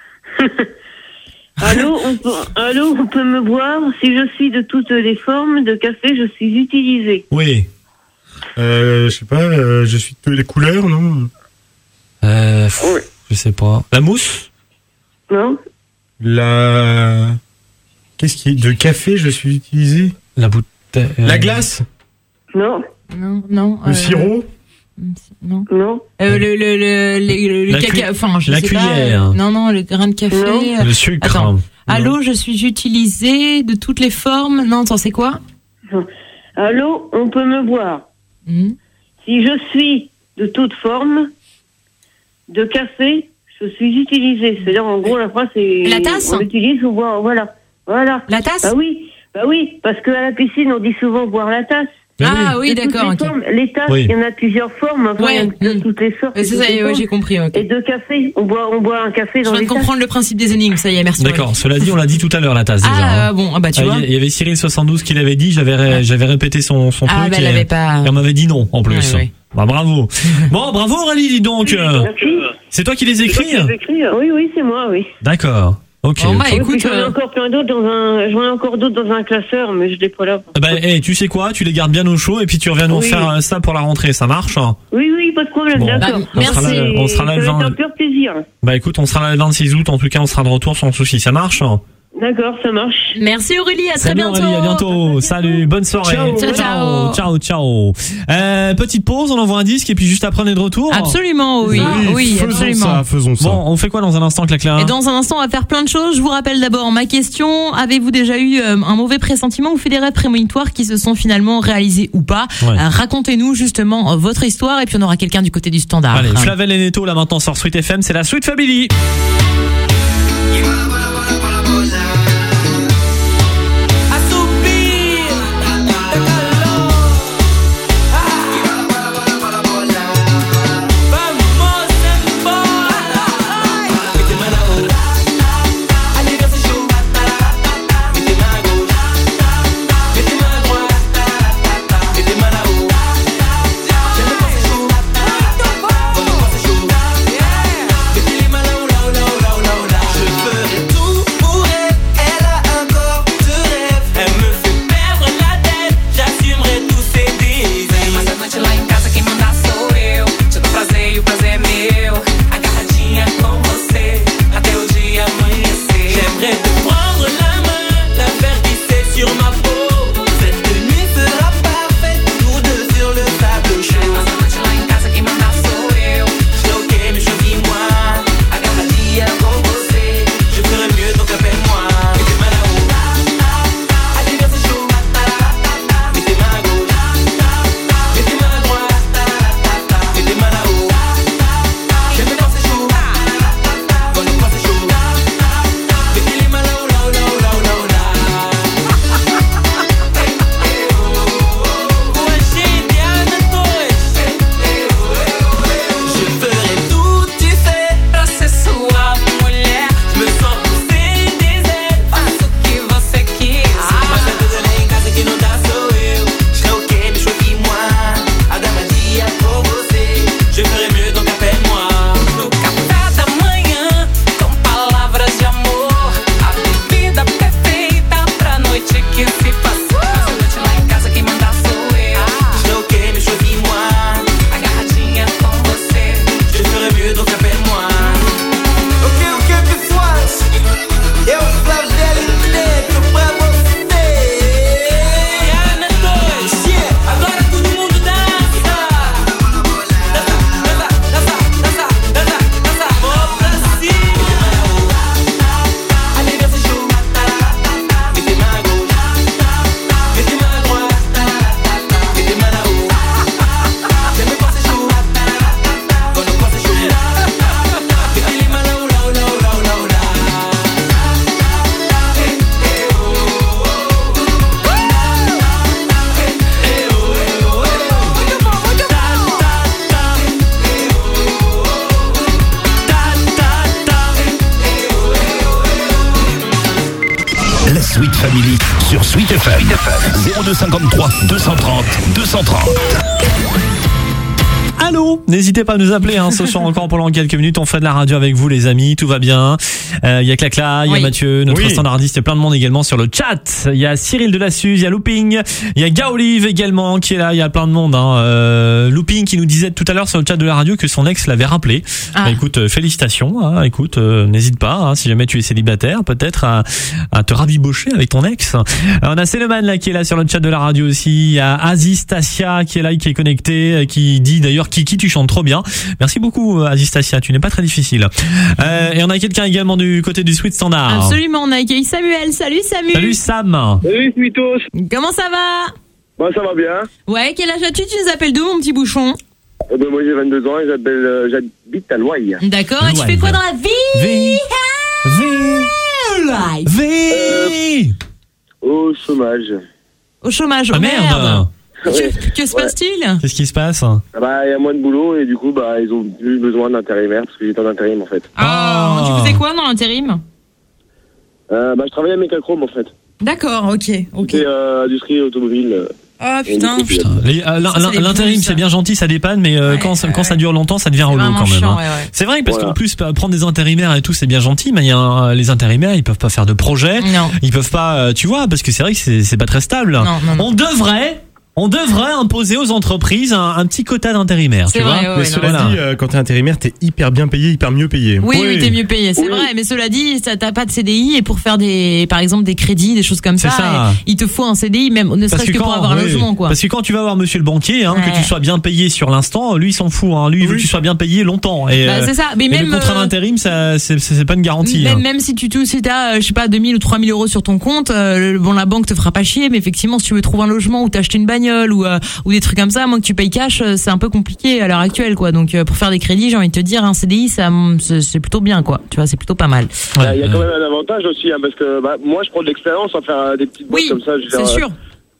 [SPEAKER 2] Allô, on peut, allô, on peut me boire. Si je suis de toutes les formes de café, je suis utilisé.
[SPEAKER 3] Oui.
[SPEAKER 4] Euh, je sais pas, euh, je suis de toutes les couleurs, non?
[SPEAKER 3] Euh, pff,
[SPEAKER 2] Oui.
[SPEAKER 3] je sais pas. La mousse?
[SPEAKER 2] Non?
[SPEAKER 4] La... Qu'est-ce qui est de café, je suis utilisé?
[SPEAKER 3] La bouteille. euh,
[SPEAKER 4] La glace?
[SPEAKER 2] Non?
[SPEAKER 1] Non, non.
[SPEAKER 4] Le
[SPEAKER 1] euh,
[SPEAKER 4] sirop?
[SPEAKER 2] Non?
[SPEAKER 1] Euh, le le le le, le
[SPEAKER 3] La
[SPEAKER 1] caca,
[SPEAKER 3] cu-
[SPEAKER 1] enfin je
[SPEAKER 3] la
[SPEAKER 1] sais
[SPEAKER 3] cuillère.
[SPEAKER 1] pas. euh, Non non, le grain de café.
[SPEAKER 2] Non.
[SPEAKER 1] euh,
[SPEAKER 3] Le sucre.
[SPEAKER 1] Attends. À
[SPEAKER 3] Non.
[SPEAKER 1] l'eau, je suis utilisée de toutes les formes. Non, attends, c'est quoi?
[SPEAKER 2] Allô, on peut me boire.
[SPEAKER 1] Hmm.
[SPEAKER 2] Si je suis de toute forme de café, je suis utilisé. C'est-à-dire, en gros, la phrase, c'est...
[SPEAKER 1] La tasse?
[SPEAKER 2] On l'utilise ou boire, voilà. Voilà.
[SPEAKER 1] La tasse?
[SPEAKER 2] Bah oui, bah oui, parce qu'à la piscine, on dit souvent boire la tasse.
[SPEAKER 3] Mais
[SPEAKER 1] Ah oui,
[SPEAKER 2] De toutes
[SPEAKER 1] d'accord,
[SPEAKER 2] les
[SPEAKER 1] ok.
[SPEAKER 2] formes. Les tasses,
[SPEAKER 3] Oui.
[SPEAKER 2] il y en a plusieurs formes. Enfin,
[SPEAKER 1] Ouais,
[SPEAKER 2] il y en a de
[SPEAKER 1] hmm.
[SPEAKER 2] toutes les sortes.
[SPEAKER 1] Ouais, c'est
[SPEAKER 2] de
[SPEAKER 1] ça,
[SPEAKER 2] toutes les
[SPEAKER 1] ouais,
[SPEAKER 2] formes.
[SPEAKER 1] j'ai compris. Ok.
[SPEAKER 2] Et de café, on boit, on boit un café
[SPEAKER 1] Je
[SPEAKER 2] dans
[SPEAKER 1] viens
[SPEAKER 2] les
[SPEAKER 1] de
[SPEAKER 2] tasses.
[SPEAKER 1] comprendre le principe des énigmes. Ça y est, merci.
[SPEAKER 3] D'accord.
[SPEAKER 1] Aurélie.
[SPEAKER 3] Cela dit, on l'a dit tout à l'heure, la tasse, déjà.
[SPEAKER 1] Ah
[SPEAKER 3] hein.
[SPEAKER 1] bon, ah bah tu
[SPEAKER 3] Ah,
[SPEAKER 1] vois.
[SPEAKER 3] Il y avait Cyril soixante-douze qui l'avait dit, j'avais ré- j'avais répété son, son
[SPEAKER 1] Ah
[SPEAKER 3] truc.
[SPEAKER 1] bah elle
[SPEAKER 3] et,
[SPEAKER 1] avait pas.
[SPEAKER 3] et on m'avait dit non, en plus.
[SPEAKER 1] Ouais, ouais.
[SPEAKER 3] Bah, bravo. Bon, bravo Aurélie, dis donc. euh,
[SPEAKER 2] Merci.
[SPEAKER 3] C'est toi qui les écris?
[SPEAKER 2] Oui, oui, c'est moi, oui.
[SPEAKER 3] D'accord. Ok.
[SPEAKER 1] Bon, bah,
[SPEAKER 3] ok.
[SPEAKER 2] Oui,
[SPEAKER 1] écoute,
[SPEAKER 2] puis j'en ai
[SPEAKER 1] euh,
[SPEAKER 2] encore plein d'autres dans un, j'en ai encore d'autres dans un classeur, mais je l'ai pas là.
[SPEAKER 3] Bah, hey, tu sais quoi? Tu les gardes bien au chaud et puis tu reviens nous
[SPEAKER 2] Oui.
[SPEAKER 3] faire euh, ça pour la rentrée. Ça marche?
[SPEAKER 2] Oui, oui, pas de problème,
[SPEAKER 3] Bon.
[SPEAKER 2] d'accord.
[SPEAKER 1] Bah, merci.
[SPEAKER 3] On sera là, on sera là
[SPEAKER 2] Ça
[SPEAKER 3] le
[SPEAKER 2] va être
[SPEAKER 3] vingt.
[SPEAKER 2] un pur plaisir.
[SPEAKER 3] Bah écoute, on sera là le vingt-six août. En tout cas, on sera de retour sans souci. Ça marche?
[SPEAKER 2] D'accord, ça marche.
[SPEAKER 1] Merci Aurélie, à très
[SPEAKER 3] Salut
[SPEAKER 1] bientôt.
[SPEAKER 3] Aurélie, à bientôt. Salut, bonne soirée.
[SPEAKER 2] Ciao.
[SPEAKER 1] Ciao, ciao.
[SPEAKER 3] ciao, ciao. Euh, petite pause, on envoie un disque et puis juste après on est de retour.
[SPEAKER 1] Absolument, oui, oui,
[SPEAKER 4] faisons
[SPEAKER 1] absolument.
[SPEAKER 4] ça, faisons ça.
[SPEAKER 3] Bon, on fait quoi dans un instant, Clacla?
[SPEAKER 1] Et dans un instant, on va faire plein de choses. Je vous rappelle d'abord ma question. Avez-vous déjà eu euh, un mauvais pressentiment ou fait des rêves prémonitoires qui se sont finalement réalisés ou pas?
[SPEAKER 3] Ouais.
[SPEAKER 1] Euh, Racontez-nous justement euh, votre histoire et puis on aura quelqu'un du côté du standard.
[SPEAKER 3] Allez,
[SPEAKER 1] Hein.
[SPEAKER 3] Flavel et Netto là maintenant sur Sweet F M, c'est la Sweet Family.
[SPEAKER 10] A subir de calor. Vamos embora. Méteme la bola, alegre ese show. Méteme
[SPEAKER 6] F M. zéro deux cinquante-trois deux cent trente deux cent trente.
[SPEAKER 3] Allô, n'hésitez pas à nous appeler hein, ce soir encore pendant quelques minutes, on fait de la radio avec vous les amis, tout va bien. Il euh, y a Clacla, il y a oui. Mathieu, notre oui. standardiste, il y a plein de monde également sur le chat. Il y a Cyril de la Suze, il y a Looping, il y a Gaolive également qui est là, il y a plein de monde. Hein. Euh, Looping qui nous disait tout à l'heure sur le chat de la radio que son ex l'avait rappelé. Ah. Bah, écoute, euh, félicitations, hein, écoute, euh, n'hésite pas, hein, si jamais tu es célibataire, peut-être à, à te rabibocher avec ton ex. Euh, on a Céleman là qui est là sur le chat de la radio aussi, il y a Azistasia qui est là, qui est connecté, qui dit d'ailleurs Kiki, tu chantes trop bien. Merci beaucoup Azistasia, tu n'es pas très difficile. Euh, et on a quelqu'un également du côté du Sweet Standard.
[SPEAKER 1] Absolument, on accueille Samuel. Salut Samuel.
[SPEAKER 3] Salut Sam.
[SPEAKER 11] Salut Sweetos.
[SPEAKER 1] Comment ça va?
[SPEAKER 11] Bah ça va bien.
[SPEAKER 1] Ouais, quel âge as-tu? Tu nous appelles d'où mon petit bouchon?
[SPEAKER 11] euh, bah, Moi j'ai vingt-deux ans et j'appelle, euh, j'habite à Loailles.
[SPEAKER 1] D'accord, et tu fais quoi dans la vie?
[SPEAKER 3] V. V. V.
[SPEAKER 11] Euh, au chômage.
[SPEAKER 1] Au chômage, oh
[SPEAKER 3] ah, merde,
[SPEAKER 1] merde.
[SPEAKER 11] Ouais.
[SPEAKER 1] Que, que se passe-t-il?
[SPEAKER 3] Qu'est-ce qui se passe?
[SPEAKER 11] Ah bah il y a moins de boulot et du coup bah ils ont eu besoin d'intérimaire parce que j'étais en intérim en fait.
[SPEAKER 1] Ah, oh. Tu faisais quoi dans l'intérim?
[SPEAKER 11] euh, Bah je travaillais à Mecachrome en fait.
[SPEAKER 1] D'accord, ok, ok.
[SPEAKER 11] C'était euh, industrie automobile.
[SPEAKER 1] Ah oh, putain, coup,
[SPEAKER 3] putain. Les, euh, l'intérim c'est bien gentil, ça dépanne, mais euh, ouais, quand, ouais, quand ça dure longtemps, ça devient relou quand même. Chiant, hein. ouais, ouais. C'est vrai parce voilà. qu'en plus prendre des intérimaires et tout, c'est bien gentil, mais il y a un, les intérimaires, ils peuvent pas faire de projet, non. Ils peuvent pas, tu vois, parce que c'est vrai que c'est, c'est pas très stable. Non, non, non. On devrait. On devrait imposer aux entreprises un, un petit quota d'intérimaires, tu
[SPEAKER 4] vrai,
[SPEAKER 3] vois.
[SPEAKER 4] Ouais, mais cela voilà. dit, euh, quand t'es intérimaire, t'es hyper bien payé, hyper mieux payé.
[SPEAKER 1] Oui, oui, oui t'es mieux payé, c'est oui. vrai. Mais cela dit, t'as pas de C D I et pour faire des, par exemple, des crédits, des choses comme ça, ça. il te faut un C D I, même ne serait-ce que, que pour avoir un oui. logement, quoi.
[SPEAKER 3] Parce que quand tu vas voir Monsieur le banquier, hein, ouais. que tu sois bien payé sur l'instant, lui il s'en fout. Hein, lui il veut oui. que tu sois bien payé longtemps. Et,
[SPEAKER 1] bah, c'est ça. Mais
[SPEAKER 3] et
[SPEAKER 1] même
[SPEAKER 3] le contrat d'intérim, ça, c'est, c'est pas une garantie.
[SPEAKER 1] Même,
[SPEAKER 3] hein.
[SPEAKER 1] même si tu, si t'as, je sais pas, deux mille ou trois mille euros sur ton compte, euh, bon, la banque te fera pas chier, mais effectivement, si tu veux trouver un logement ou t'acheter une bagnole ou euh, ou des trucs comme ça, moi que tu payes cash, c'est un peu compliqué à l'heure actuelle, quoi. Donc euh, pour faire des crédits, j'ai envie de te dire, un C D I, ça, c'est, c'est plutôt bien, quoi. Tu vois, c'est plutôt pas mal.
[SPEAKER 11] Il ouais, y a quand même un avantage aussi, hein, parce que bah, moi, je prends de l'expérience à faire des petites boîtes
[SPEAKER 1] oui,
[SPEAKER 11] comme ça.
[SPEAKER 1] C'est dire, sûr.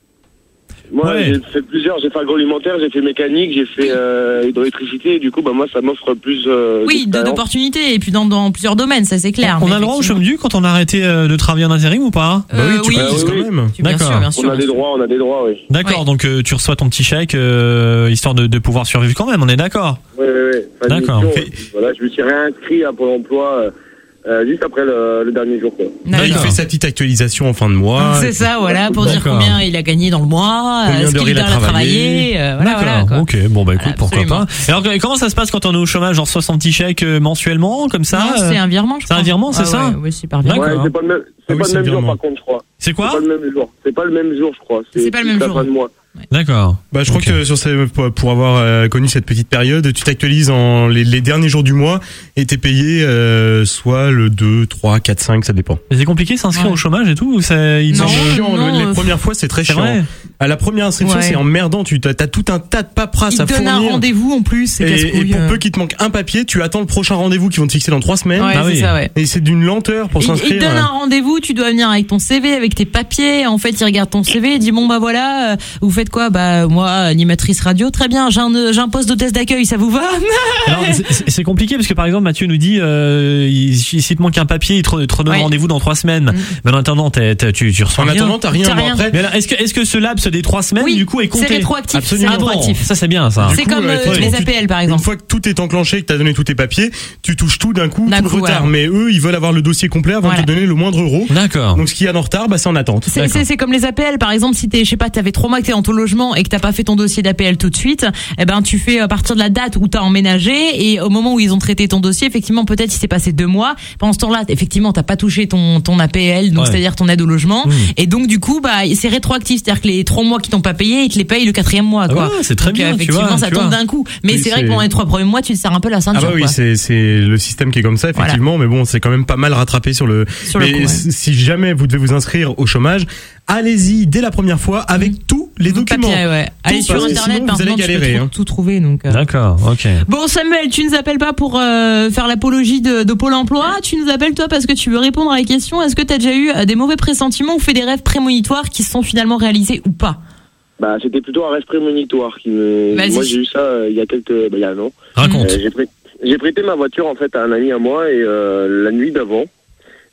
[SPEAKER 11] Moi, ouais. j'ai fait plusieurs. J'ai fait agroalimentaire, j'ai fait mécanique, j'ai fait euh, hydroélectricité. Et du coup, bah moi, ça m'offre plus. Euh,
[SPEAKER 1] oui, d'opportunités et puis dans, dans plusieurs domaines, ça c'est clair.
[SPEAKER 3] On a le droit au chômage quand on a arrêté de travailler en intérim ou pas?
[SPEAKER 1] euh, Bah oui,
[SPEAKER 11] tu
[SPEAKER 1] oui,
[SPEAKER 11] euh, oui,
[SPEAKER 3] quand
[SPEAKER 11] oui.
[SPEAKER 3] même.
[SPEAKER 1] Bien sûr, bien sûr.
[SPEAKER 11] On a des droits, on a des droits, oui.
[SPEAKER 3] D'accord, ouais. donc euh, tu reçois ton petit chèque euh, histoire de, de pouvoir survivre quand même. On est d'accord?
[SPEAKER 11] Oui, oui, oui. Enfin,
[SPEAKER 3] d'accord.
[SPEAKER 11] Mission, okay. Voilà, je me suis réinscrit à Pôle Emploi. Euh, Euh, juste après le, le dernier jour, quoi.
[SPEAKER 4] Là, il fait sa petite actualisation en fin de mois.
[SPEAKER 1] C'est ça, voilà, pour dire combien il a gagné dans le mois,
[SPEAKER 4] combien
[SPEAKER 1] ce qu'il
[SPEAKER 4] il a
[SPEAKER 1] travaillé. travaillé euh, voilà,
[SPEAKER 3] D'accord,
[SPEAKER 1] voilà, quoi.
[SPEAKER 3] ok, bon bah écoute,
[SPEAKER 1] Absolument.
[SPEAKER 3] pourquoi pas. Alors comment ça se passe quand on est au chômage, genre soixante petits chèques mensuellement, comme ça?
[SPEAKER 1] Non, c'est un virement, je
[SPEAKER 3] crois. C'est un virement, c'est
[SPEAKER 1] ah,
[SPEAKER 3] ça?
[SPEAKER 1] Ouais, ouais, c'est par virement.
[SPEAKER 11] Ouais, c'est pas le même, c'est ah, pas oui, le même jour, par contre, je crois.
[SPEAKER 3] C'est quoi?
[SPEAKER 11] C'est pas le même jour. C'est pas le même jour, je crois.
[SPEAKER 1] C'est, c'est pas le même jour.
[SPEAKER 11] Fin de mois.
[SPEAKER 1] Ouais.
[SPEAKER 3] D'accord.
[SPEAKER 4] Bah, je crois okay. que sur ces, pour, pour avoir euh, connu cette petite période, tu t'actualises en les, les derniers jours du mois et t'es payé euh, soit le deux, trois, quatre, cinq, ça dépend.
[SPEAKER 3] Mais c'est compliqué s'inscrire ouais. au chômage et tout ou ça, ils
[SPEAKER 1] non,
[SPEAKER 4] chiant,
[SPEAKER 1] non,
[SPEAKER 4] le, les premières fois c'est très
[SPEAKER 3] c'est
[SPEAKER 4] chiant.
[SPEAKER 3] Vrai.
[SPEAKER 4] À la première inscription ouais. c'est emmerdant, tu t'as, t'as tout un tas de paperasse à fournir.
[SPEAKER 1] Ils te donnent un rendez-vous en plus, c'est
[SPEAKER 4] et, et pour peu qu'il te manque un papier, tu attends le prochain rendez-vous qu'ils vont te fixer dans trois semaines.
[SPEAKER 1] Ouais, ah oui. ça, ouais.
[SPEAKER 4] Et c'est d'une lenteur pour
[SPEAKER 1] et,
[SPEAKER 4] s'inscrire.
[SPEAKER 1] Ils te donnent un rendez-vous, tu dois venir avec ton C V, avec tes papiers. En fait, ils regardent ton C V, ils disent bon bah voilà, euh, vous faites quoi? Bah moi animatrice radio, très bien. J'ai un, j'ai un poste d'hôtesse d'accueil, ça vous va?
[SPEAKER 3] Alors, c'est, c'est compliqué parce que par exemple Mathieu nous dit euh, s'il te manque un papier, il te, te redonne ouais. rendez-vous dans trois semaines. Mmh. Mais en attendant, t'es, t'es, tu, tu reçois
[SPEAKER 4] en
[SPEAKER 3] rien.
[SPEAKER 4] attendant, t'as rien.
[SPEAKER 1] T'as rien.
[SPEAKER 4] Après,
[SPEAKER 3] mais alors, est-ce que est-ce que ce laps des trois semaines
[SPEAKER 1] oui,
[SPEAKER 3] du coup est compté?
[SPEAKER 1] C'est rétroactif.
[SPEAKER 4] Absolument.
[SPEAKER 1] C'est rétroactif.
[SPEAKER 3] Ça c'est bien ça.
[SPEAKER 1] C'est coup, comme euh, les A P L par exemple.
[SPEAKER 4] Une fois que tout est enclenché, que t'as donné tous tes papiers, tu touches tout d'un coup,
[SPEAKER 1] d'un
[SPEAKER 4] tout
[SPEAKER 1] coup,
[SPEAKER 4] le retard.
[SPEAKER 1] voilà.
[SPEAKER 4] Mais eux, ils veulent avoir le dossier complet avant voilà. de te donner le moindre euro.
[SPEAKER 3] D'accord.
[SPEAKER 4] Donc ce qui est en retard, bah c'est en attente.
[SPEAKER 1] C'est, c'est, c'est comme les A P L par exemple. Si t'es, je sais pas, t'avais trois mois que t'es dans ton logement et que t'as pas fait ton dossier d'A P L tout de suite, eh ben tu fais à partir de la date où t'as emménagé et au moment où ils ont traité ton dossier, effectivement peut-être il s'est passé deux mois. Pendant ce temps-là, effectivement t'as pas touché ton ton A P L, donc ouais. c'est-à-dire ton aide au logement. Mmh. Et donc du coup bah c'est rétroactif, c'est-à-dire que les trois mois qui t'ont pas payé, ils te les payent le quatrième mois, quoi.
[SPEAKER 3] Ah ouais, c'est très donc, bien.
[SPEAKER 1] Effectivement,
[SPEAKER 3] tu vois,
[SPEAKER 1] ça
[SPEAKER 3] tu
[SPEAKER 1] tombe
[SPEAKER 3] vois.
[SPEAKER 1] d'un coup. Mais
[SPEAKER 4] oui,
[SPEAKER 1] c'est,
[SPEAKER 4] c'est
[SPEAKER 1] vrai que pendant les trois premiers mois, tu te serres un peu la ceinture.
[SPEAKER 4] Ah bah oui,
[SPEAKER 1] quoi.
[SPEAKER 4] c'est c'est le système qui est comme ça, effectivement. Voilà. Mais bon, c'est quand même pas mal rattrapé sur le.
[SPEAKER 1] Sur
[SPEAKER 4] mais
[SPEAKER 1] le coup, ouais.
[SPEAKER 4] si jamais vous devez vous inscrire au chômage, allez-y dès la première fois avec mmh. tous les
[SPEAKER 1] vous
[SPEAKER 4] documents.
[SPEAKER 1] Papier, ouais. Allez sur internet,
[SPEAKER 4] vous allez galérer.
[SPEAKER 1] Tu peux
[SPEAKER 4] hein.
[SPEAKER 1] tout trouver. Donc. Euh...
[SPEAKER 3] D'accord, ok.
[SPEAKER 1] Bon Samuel, tu nous appelles pas pour euh, faire l'apologie de, de Pôle Emploi. Tu nous appelles toi parce que tu veux répondre à la question. Est-ce que tu as déjà eu euh, des mauvais pressentiments ou fait des rêves prémonitoires qui se sont finalement réalisés ou pas?
[SPEAKER 11] Bah, c'était plutôt un rêve prémonitoire qui me.
[SPEAKER 1] Vas-y.
[SPEAKER 11] Moi, j'ai eu ça euh, il y a quelques, bah, il y a un an.
[SPEAKER 3] Raconte.
[SPEAKER 11] Euh, j'ai, prêté, j'ai prêté ma voiture en fait à un ami à moi et euh, la nuit d'avant,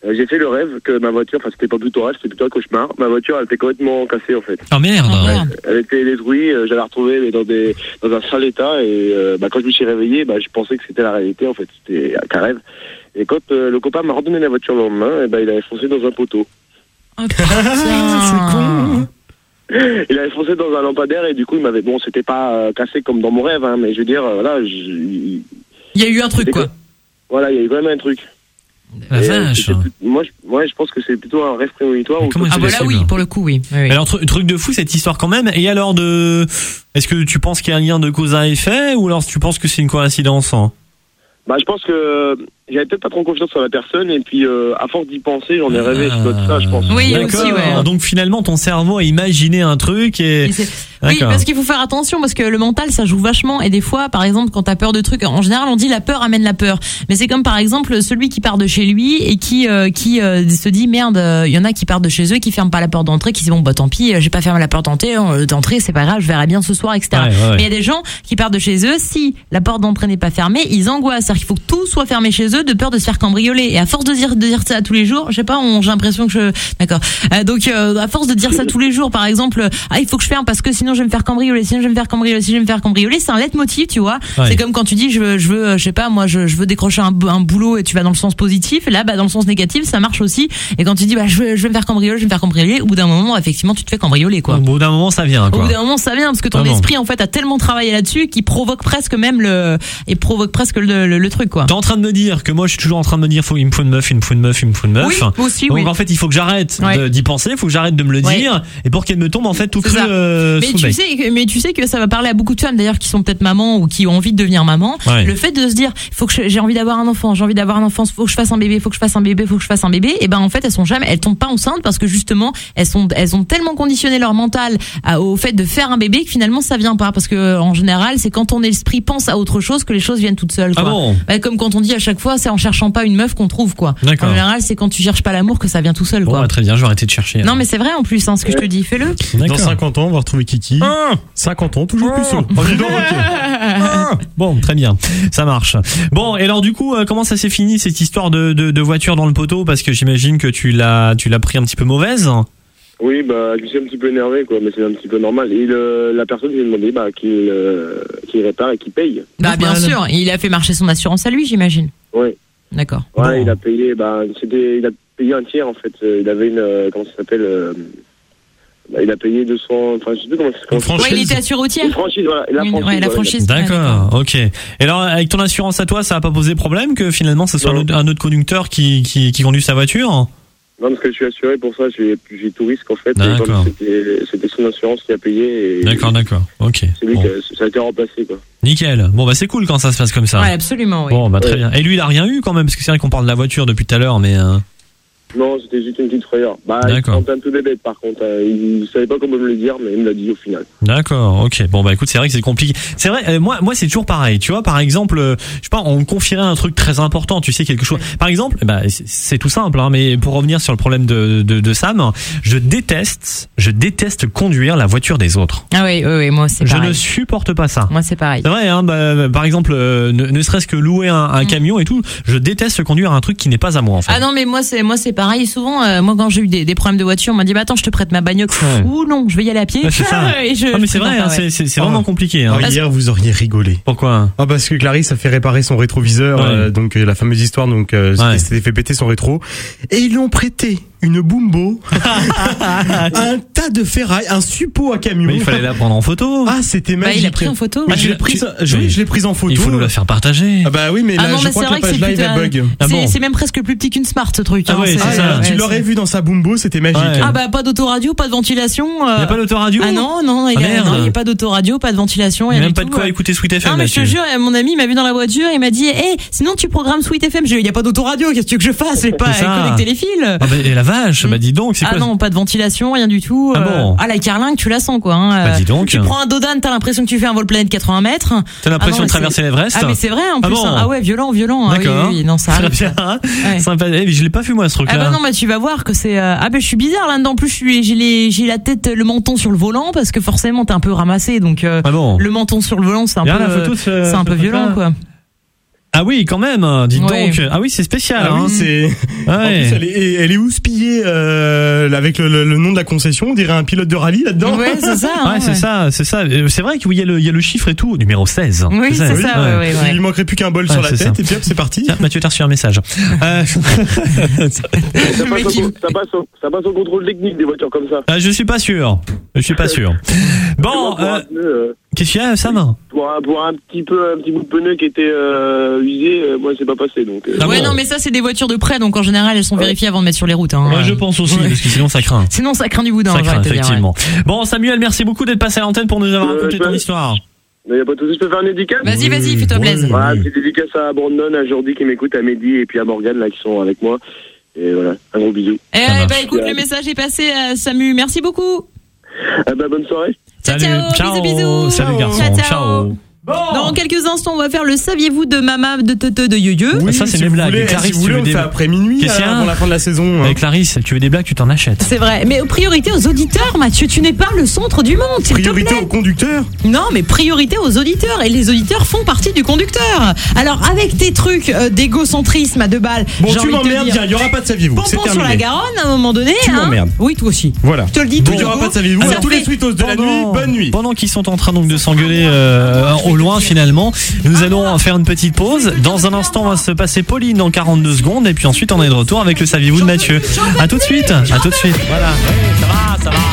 [SPEAKER 11] Euh, j'ai fait le rêve que ma voiture, enfin c'était pas plutôt un rêve, c'était plutôt un cauchemar. Ma voiture elle était complètement cassée en fait.
[SPEAKER 3] Oh merde.
[SPEAKER 11] Elle, elle était détruite, euh, j'allais la retrouver mais dans des dans un sale état et euh, bah, quand je me suis réveillé, bah, je pensais que c'était la réalité en fait, c'était qu'un rêve. Et quand euh, le copain m'a redonné la voiture le lendemain, et bah, il avait foncé dans un poteau.
[SPEAKER 1] Oh putain, c'est con.
[SPEAKER 11] Il avait foncé dans un lampadaire et du coup il m'avait bon c'était pas euh, cassé comme dans mon rêve hein, mais je veux dire euh, voilà. Je, il
[SPEAKER 1] y a eu un truc quoi.
[SPEAKER 11] Voilà, il y a eu quand même un truc.
[SPEAKER 3] La vache.
[SPEAKER 11] Euh, moi, je, moi, je pense que c'est plutôt un rêve prémonitoire.
[SPEAKER 1] Ah bah là, oui, pour le coup, oui. oui, oui.
[SPEAKER 3] Alors, tr- truc de fou, cette histoire quand même. Et alors, de, est-ce que tu penses qu'il y a un lien de cause à effet ou alors tu penses que c'est une coïncidence hein?
[SPEAKER 11] Bah, je pense que j'avais peut-être pas trop confiance sur la personne et puis euh, à force d'y penser, j'en ai rêvé ah, tout ça, je pense.
[SPEAKER 1] Oui, aussi, ouais.
[SPEAKER 3] Donc finalement, ton cerveau a imaginé un truc et. et
[SPEAKER 1] oui, parce qu'il faut faire attention parce que le mental, ça joue vachement et des fois, par exemple, quand t'as peur de trucs, en général, on dit la peur amène la peur. Mais c'est comme par exemple celui qui part de chez lui et qui euh, qui euh, se dit merde, il euh, y en a qui partent de chez eux, qui ferment pas la porte d'entrée, qui disent bon bah tant pis, j'ai pas fermé la porte d'entrée, euh, d'entrée, c'est pas grave, je verrai bien ce soir, et cetera. Ouais, ouais, ouais. Mais il y a des gens qui partent de chez eux, si la porte d'entrée n'est pas fermée, ils angoissent, c'est-à-dire qu'il faut que tout soit fermé chez eux, de peur de se faire cambrioler. Et à force de dire de dire ça tous les jours, je sais pas, on, j'ai l'impression que je, d'accord. Euh, donc euh, à force de dire ça tous les jours, par exemple, ah il faut que je ferme parce que sinon je vais me faire cambrioler, sinon je vais me faire cambrioler, si je vais me faire cambrioler, c'est un leitmotiv, tu vois. Ouais. C'est comme quand tu dis je veux, je veux, je sais pas, moi je, je veux décrocher un, un boulot et tu vas dans le sens positif. Et là, bah dans le sens négatif, ça marche aussi. Et quand tu dis bah je veux, je vais me faire cambrioler, je vais me faire cambrioler, au bout d'un moment, effectivement, tu te fais cambrioler quoi.
[SPEAKER 3] Au bout d'un moment, ça vient. Quoi.
[SPEAKER 1] Au bout d'un moment, ça vient parce que ton ah bon. esprit en fait a tellement travaillé là-dessus qu'il provoque presque même le, et provoque presque le, le, le truc quoi.
[SPEAKER 3] T'es en train de me dire que moi je suis toujours en train de me dire faut il me faut une meuf, il me faut une meuf, il me faut une meuf.
[SPEAKER 1] Oui, aussi,
[SPEAKER 3] donc
[SPEAKER 1] oui.
[SPEAKER 3] en fait il faut que j'arrête
[SPEAKER 1] ouais.
[SPEAKER 3] de, d'y penser, il faut que j'arrête de me le
[SPEAKER 1] ouais.
[SPEAKER 3] dire et pour qu'elle me tombe en fait tout cru euh,
[SPEAKER 1] mais tu sais que, mais tu sais que ça va parler à beaucoup de femmes d'ailleurs qui sont peut-être mamans ou qui ont envie de devenir maman.
[SPEAKER 3] Ouais.
[SPEAKER 1] Le fait de se dire faut que je, j'ai envie d'avoir un enfant, j'ai envie d'avoir un enfant, faut que je fasse un bébé, faut que je fasse un bébé, faut que je fasse un bébé et ben en fait elles sont jamais elles tombent pas enceintes parce que justement elles sont elles ont tellement conditionné leur mental à, au fait de faire un bébé que finalement ça vient pas parce que en général c'est quand ton esprit pense à autre chose que les choses viennent toutes seules quoi.
[SPEAKER 3] Ah bon
[SPEAKER 1] bah, comme quand on dit à chaque fois c'est en cherchant pas une meuf qu'on trouve quoi.
[SPEAKER 3] D'accord.
[SPEAKER 1] En général c'est quand tu cherches pas l'amour que ça vient tout seul
[SPEAKER 3] bon,
[SPEAKER 1] quoi.
[SPEAKER 3] Bah, très bien, je vais arrêter de chercher.
[SPEAKER 1] Non alors. Mais c'est vrai en plus hein, ce que je te dis, fais-le.
[SPEAKER 4] D'accord. Dans cinquante ans on va retrouver Kiki.
[SPEAKER 3] Ah
[SPEAKER 4] cinquante ans toujours plus saut.
[SPEAKER 3] Oh, dis donc, okay. ah bon, très bien, ça marche. Bon, et alors du coup, euh, comment ça s'est fini cette histoire de, de, de voiture dans le poteau? Parce que j'imagine que tu l'as, tu l'as pris un petit peu mauvaise.
[SPEAKER 11] Oui, bah, je suis un petit peu énervé, quoi, mais c'est un petit peu normal. Et le, la personne, je lui ai demandé, bah, qu'il, euh, qu'il répare et qu'il paye.
[SPEAKER 1] Bah, bien sûr. Il a fait marcher son assurance à lui, j'imagine.
[SPEAKER 11] Oui.
[SPEAKER 1] D'accord.
[SPEAKER 11] Ouais,
[SPEAKER 1] bon.
[SPEAKER 11] il a payé, bah, c'était, il a payé un tiers, en fait. Il avait une, euh, comment ça s'appelle, euh, bah, il a payé deux cents, enfin, je sais plus comment ça s'appelle.
[SPEAKER 1] Ouais, il était assuré au tiers.
[SPEAKER 11] Une franchise, voilà. La franchise.
[SPEAKER 1] Ouais, la franchise.
[SPEAKER 3] D'accord, ok. Et alors, avec ton assurance à toi, ça a pas posé problème que finalement, ce soit un autre, un autre conducteur qui, qui, qui conduit sa voiture?
[SPEAKER 11] Non, parce que je suis assuré pour ça, j'ai, j'ai tout risque en fait.
[SPEAKER 3] D'accord.
[SPEAKER 11] C'était, c'était son assurance qui a payé. Et
[SPEAKER 3] d'accord, d'accord, ok.
[SPEAKER 11] C'est lui
[SPEAKER 3] bon.
[SPEAKER 11] qui a, ça a été remplacé quoi.
[SPEAKER 3] Nickel. Bon bah c'est cool quand ça se passe comme ça.
[SPEAKER 1] Ouais, absolument. Oui.
[SPEAKER 3] Bon bah très
[SPEAKER 11] ouais.
[SPEAKER 3] bien. Et lui il a rien eu quand même parce que c'est vrai qu'on parle de la voiture depuis tout à l'heure, mais. Euh...
[SPEAKER 11] Non, c'était juste une petite frayeur. Bah,
[SPEAKER 3] d'accord.
[SPEAKER 11] il sentait un peu des bêtes par contre. Euh, il savait pas comment me le dire, mais il me l'a dit au final.
[SPEAKER 3] D'accord, ok. Bon bah écoute, c'est vrai que c'est compliqué. C'est vrai, euh, moi, moi c'est toujours pareil. Tu vois, par exemple, euh, je sais pas, on me confierait un truc très important. Tu sais quelque chose. Par exemple, bah c'est, c'est tout simple, hein, mais pour revenir sur le problème de, de, de Sam, je déteste, je déteste conduire la voiture des autres.
[SPEAKER 1] Ah oui, oui, oui moi c'est
[SPEAKER 3] je
[SPEAKER 1] pareil.
[SPEAKER 3] Je ne supporte pas ça.
[SPEAKER 1] Moi c'est pareil.
[SPEAKER 3] C'est vrai, hein. Bah, par exemple, euh, ne, ne serait-ce que louer un, un mmh. camion et tout, je déteste conduire un truc qui n'est pas à moi en fait.
[SPEAKER 1] Ah non, mais moi c'est, moi c'est pareil. Souvent. Euh, Moi, quand j'ai eu des, des problèmes de voiture, on m'a dit, bah attends, je te prête ma bagnole. Ouais. Ou non, je vais y aller à pied.
[SPEAKER 3] Ouais, c'est ça.
[SPEAKER 1] Et je,
[SPEAKER 3] ah, mais c'est vrai, hein, c'est, c'est, c'est vraiment oh. compliqué. Hein.
[SPEAKER 4] Oh, hier, vous auriez rigolé.
[SPEAKER 3] Pourquoi?
[SPEAKER 4] Ah, parce que Clarisse a fait réparer son rétroviseur, ouais. euh, donc euh, la fameuse histoire, donc euh, ouais. c'était fait péter son rétro, et ils lui ont prêté une Bumbo, un tas de ferraille, un suppôt à camion.
[SPEAKER 3] Mais il fallait la prendre en photo.
[SPEAKER 4] Ah, c'était magique.
[SPEAKER 1] Bah, il a pris en photo.
[SPEAKER 4] Ah, je l'ai prise, je, oui, je l'ai prise en photo.
[SPEAKER 3] Il faut nous la faire partager.
[SPEAKER 4] Ah bah oui, mais là,
[SPEAKER 1] ah non,
[SPEAKER 4] je
[SPEAKER 1] mais
[SPEAKER 4] crois que la page live elle bug.
[SPEAKER 1] Ah bon. C'est même presque plus petit qu'une Smart, ce truc.
[SPEAKER 3] Ah hein, ouais, c'est, c'est ça.
[SPEAKER 4] Ah, tu l'aurais vu dans sa Bumbo, c'était magique.
[SPEAKER 3] Ouais.
[SPEAKER 1] Ah bah pas d'autoradio, pas de ventilation.
[SPEAKER 3] Euh... Il y a pas d'autoradio.
[SPEAKER 1] Ah non, non, il
[SPEAKER 3] ah,
[SPEAKER 1] n'y a, a pas d'autoradio, pas de ventilation.
[SPEAKER 3] Il n'y a même
[SPEAKER 1] du
[SPEAKER 3] pas
[SPEAKER 1] tout,
[SPEAKER 3] de quoi
[SPEAKER 1] ouais.
[SPEAKER 3] écouter Sweet F M.
[SPEAKER 1] Non mais je te jure, mon ami m'a vu dans la voiture, il m'a dit, hé, hey, sinon tu programmes Sweet F M. Je lui ai dit, il n'y a pas d'autoradio, qu'est-ce que tu veux que je fasse? Je vais pas connecter les fils.
[SPEAKER 3] Ah bah et la vache, bah dis donc, c'est quoi?
[SPEAKER 1] Ah non, pas de ventilation, rien du tout.
[SPEAKER 3] Ah bon?
[SPEAKER 1] Ah la carlingue, tu la sens quoi. Hein.
[SPEAKER 3] Bah dis donc.
[SPEAKER 1] Tu prends un Dodan, t'as l'impression que tu fais un vol planète quatre-vingts mètres.
[SPEAKER 3] T'as l'impression ah non, de traverser l'Everest?
[SPEAKER 1] Ah mais c'est vrai en plus. Ah, bon ah ouais, violent, violent.
[SPEAKER 3] D'accord.
[SPEAKER 1] Ah, oui, oui, non, ça arrive.
[SPEAKER 3] Très bien. Ouais. Sympa. Eh, mais je l'ai pas vu moi ce truc-là.
[SPEAKER 1] Ah bah non, mais tu vas voir que c'est. Euh... Ah bah je suis bizarre là-dedans. En plus, je suis, j'ai les, j'ai la tête, le menton sur le volant parce que forcément t'es un peu ramassé, donc. Euh,
[SPEAKER 3] ah bon.
[SPEAKER 1] Le menton sur le volant, c'est un
[SPEAKER 3] Bien,
[SPEAKER 1] peu.
[SPEAKER 3] la photo,
[SPEAKER 1] c'est, c'est un peu violent quoi.
[SPEAKER 3] Ah oui, quand même. Dites
[SPEAKER 1] Ouais.
[SPEAKER 3] donc. Ah oui, c'est spécial.
[SPEAKER 4] Ah
[SPEAKER 3] hein.
[SPEAKER 4] oui, c'est.
[SPEAKER 3] Ah
[SPEAKER 4] En
[SPEAKER 3] ouais.
[SPEAKER 4] plus, elle est, elle est houspillée euh, avec le, le, le nom de la concession. On dirait un pilote de rallye là-dedans.
[SPEAKER 1] Ouais, c'est ça. hein,
[SPEAKER 3] Ouais, c'est
[SPEAKER 1] ouais.
[SPEAKER 3] ça, c'est ça. Euh, C'est vrai qu'il y a le, il y a le chiffre et tout, numéro seize.
[SPEAKER 1] Oui, c'est ça, ouais, ouais, ouais.
[SPEAKER 4] Il manquerait plus qu'un bol
[SPEAKER 3] Ouais,
[SPEAKER 4] sur la
[SPEAKER 3] c'est
[SPEAKER 4] tête
[SPEAKER 3] ça.
[SPEAKER 4] et puis hop, c'est parti.
[SPEAKER 3] Tiens, Mathieu, t'as reçu un message. Euh,
[SPEAKER 11] Ça passe, au, ça, passe au, ça passe au contrôle technique des voitures comme ça.
[SPEAKER 3] ah, je suis pas sûr. Je suis pas sûr. Bon,
[SPEAKER 11] Pour
[SPEAKER 3] euh,
[SPEAKER 11] un pneu, euh,
[SPEAKER 3] qu'est-ce qu'il y a, Sam?
[SPEAKER 11] pour un, pour un petit peu, un petit bout de pneu qui était euh, usé, euh, moi c'est pas passé donc. euh,
[SPEAKER 3] Ah
[SPEAKER 1] Ouais,
[SPEAKER 3] bon
[SPEAKER 1] non, mais ça, c'est des voitures de prêt, donc en général, elles sont vérifiées avant de mettre sur les routes. Hein.
[SPEAKER 3] Moi, je pense aussi,
[SPEAKER 1] Ouais.
[SPEAKER 3] parce que sinon ça craint.
[SPEAKER 1] Sinon, ça craint du boudin.
[SPEAKER 3] Ça
[SPEAKER 1] j'ai
[SPEAKER 3] craint,
[SPEAKER 1] envie de te dire,
[SPEAKER 3] effectivement. Bon, Samuel, merci beaucoup d'être passé à l'antenne pour nous avoir
[SPEAKER 11] Euh,
[SPEAKER 3] raconté
[SPEAKER 11] je
[SPEAKER 3] ton
[SPEAKER 11] peux-
[SPEAKER 3] histoire.
[SPEAKER 11] Il n'y a pas de souci, je peux faire une dédicace.
[SPEAKER 1] ouais. Vas-y, vas-y, fais-toi plaisir.
[SPEAKER 11] Voilà, petite dédicace à Brandon, à Jordi qui m'écoute, à Mehdi et puis à Morgane là qui sont avec moi. Et voilà, un gros bisou.
[SPEAKER 1] Eh
[SPEAKER 3] Ça marche.
[SPEAKER 1] bah écoute, le message est passé à Samu. Merci beaucoup.
[SPEAKER 11] Ah bah bonne soirée.
[SPEAKER 1] Ciao,
[SPEAKER 3] Salut,
[SPEAKER 1] ciao, bisous, bisous.
[SPEAKER 3] Salut garçon,
[SPEAKER 1] Ciao, ciao.
[SPEAKER 3] ciao.
[SPEAKER 1] Dans quelques instants, on va faire le saviez-vous de Mama de Tete de Yeux.
[SPEAKER 3] Oui, ça, c'est
[SPEAKER 4] si
[SPEAKER 3] mes
[SPEAKER 4] vous
[SPEAKER 3] blagues.
[SPEAKER 4] voulez,
[SPEAKER 3] Clarisse,
[SPEAKER 4] si vous
[SPEAKER 3] tu
[SPEAKER 4] voulez,
[SPEAKER 3] veux
[SPEAKER 4] on
[SPEAKER 3] des-
[SPEAKER 4] fait après minuit
[SPEAKER 3] Qu'est-ce qu'il y a
[SPEAKER 4] avant la fin de la saison.
[SPEAKER 3] Avec Clarisse, tu veux des blagues, tu t'en achètes.
[SPEAKER 1] C'est vrai, mais priorité aux auditeurs, Mathieu. Tu n'es pas le centre du monde, s'il te
[SPEAKER 4] Priorité
[SPEAKER 1] plaît.
[SPEAKER 4] au conducteur.
[SPEAKER 1] Non, mais priorité aux auditeurs. Et les auditeurs font partie du conducteur. Alors, avec tes trucs euh, d'égocentrisme à deux balles.
[SPEAKER 4] Bon,
[SPEAKER 1] j'ai
[SPEAKER 4] tu
[SPEAKER 1] envie de te
[SPEAKER 4] m'emmerdes,
[SPEAKER 1] dire,
[SPEAKER 4] viens, il y aura pas de saviez-vous. C'est
[SPEAKER 1] Pompon sur la
[SPEAKER 4] terminé.
[SPEAKER 1] Garonne, à un moment donné.
[SPEAKER 4] Tu
[SPEAKER 1] hein.
[SPEAKER 4] m'emmerdes.
[SPEAKER 1] Oui, toi aussi.
[SPEAKER 4] Voilà.
[SPEAKER 1] Je te le dis
[SPEAKER 4] Donc
[SPEAKER 1] tout
[SPEAKER 4] il y aura
[SPEAKER 1] haut.
[SPEAKER 4] pas de saviez-vous.
[SPEAKER 1] Ça
[SPEAKER 4] À tous
[SPEAKER 1] fait-
[SPEAKER 4] les sweetos de la nuit, bonne nuit.
[SPEAKER 3] Pendant qu'ils sont en train donc de s'engueuler euh, au loin finalement, nous allons faire une petite pause. Dans un instant, on va se passer Pauline dans quarante-deux secondes et puis ensuite on est de retour avec le saviez-vous de Mathieu. À tout de suite. À tout de suite. Voilà. Oui, ça va, ça va.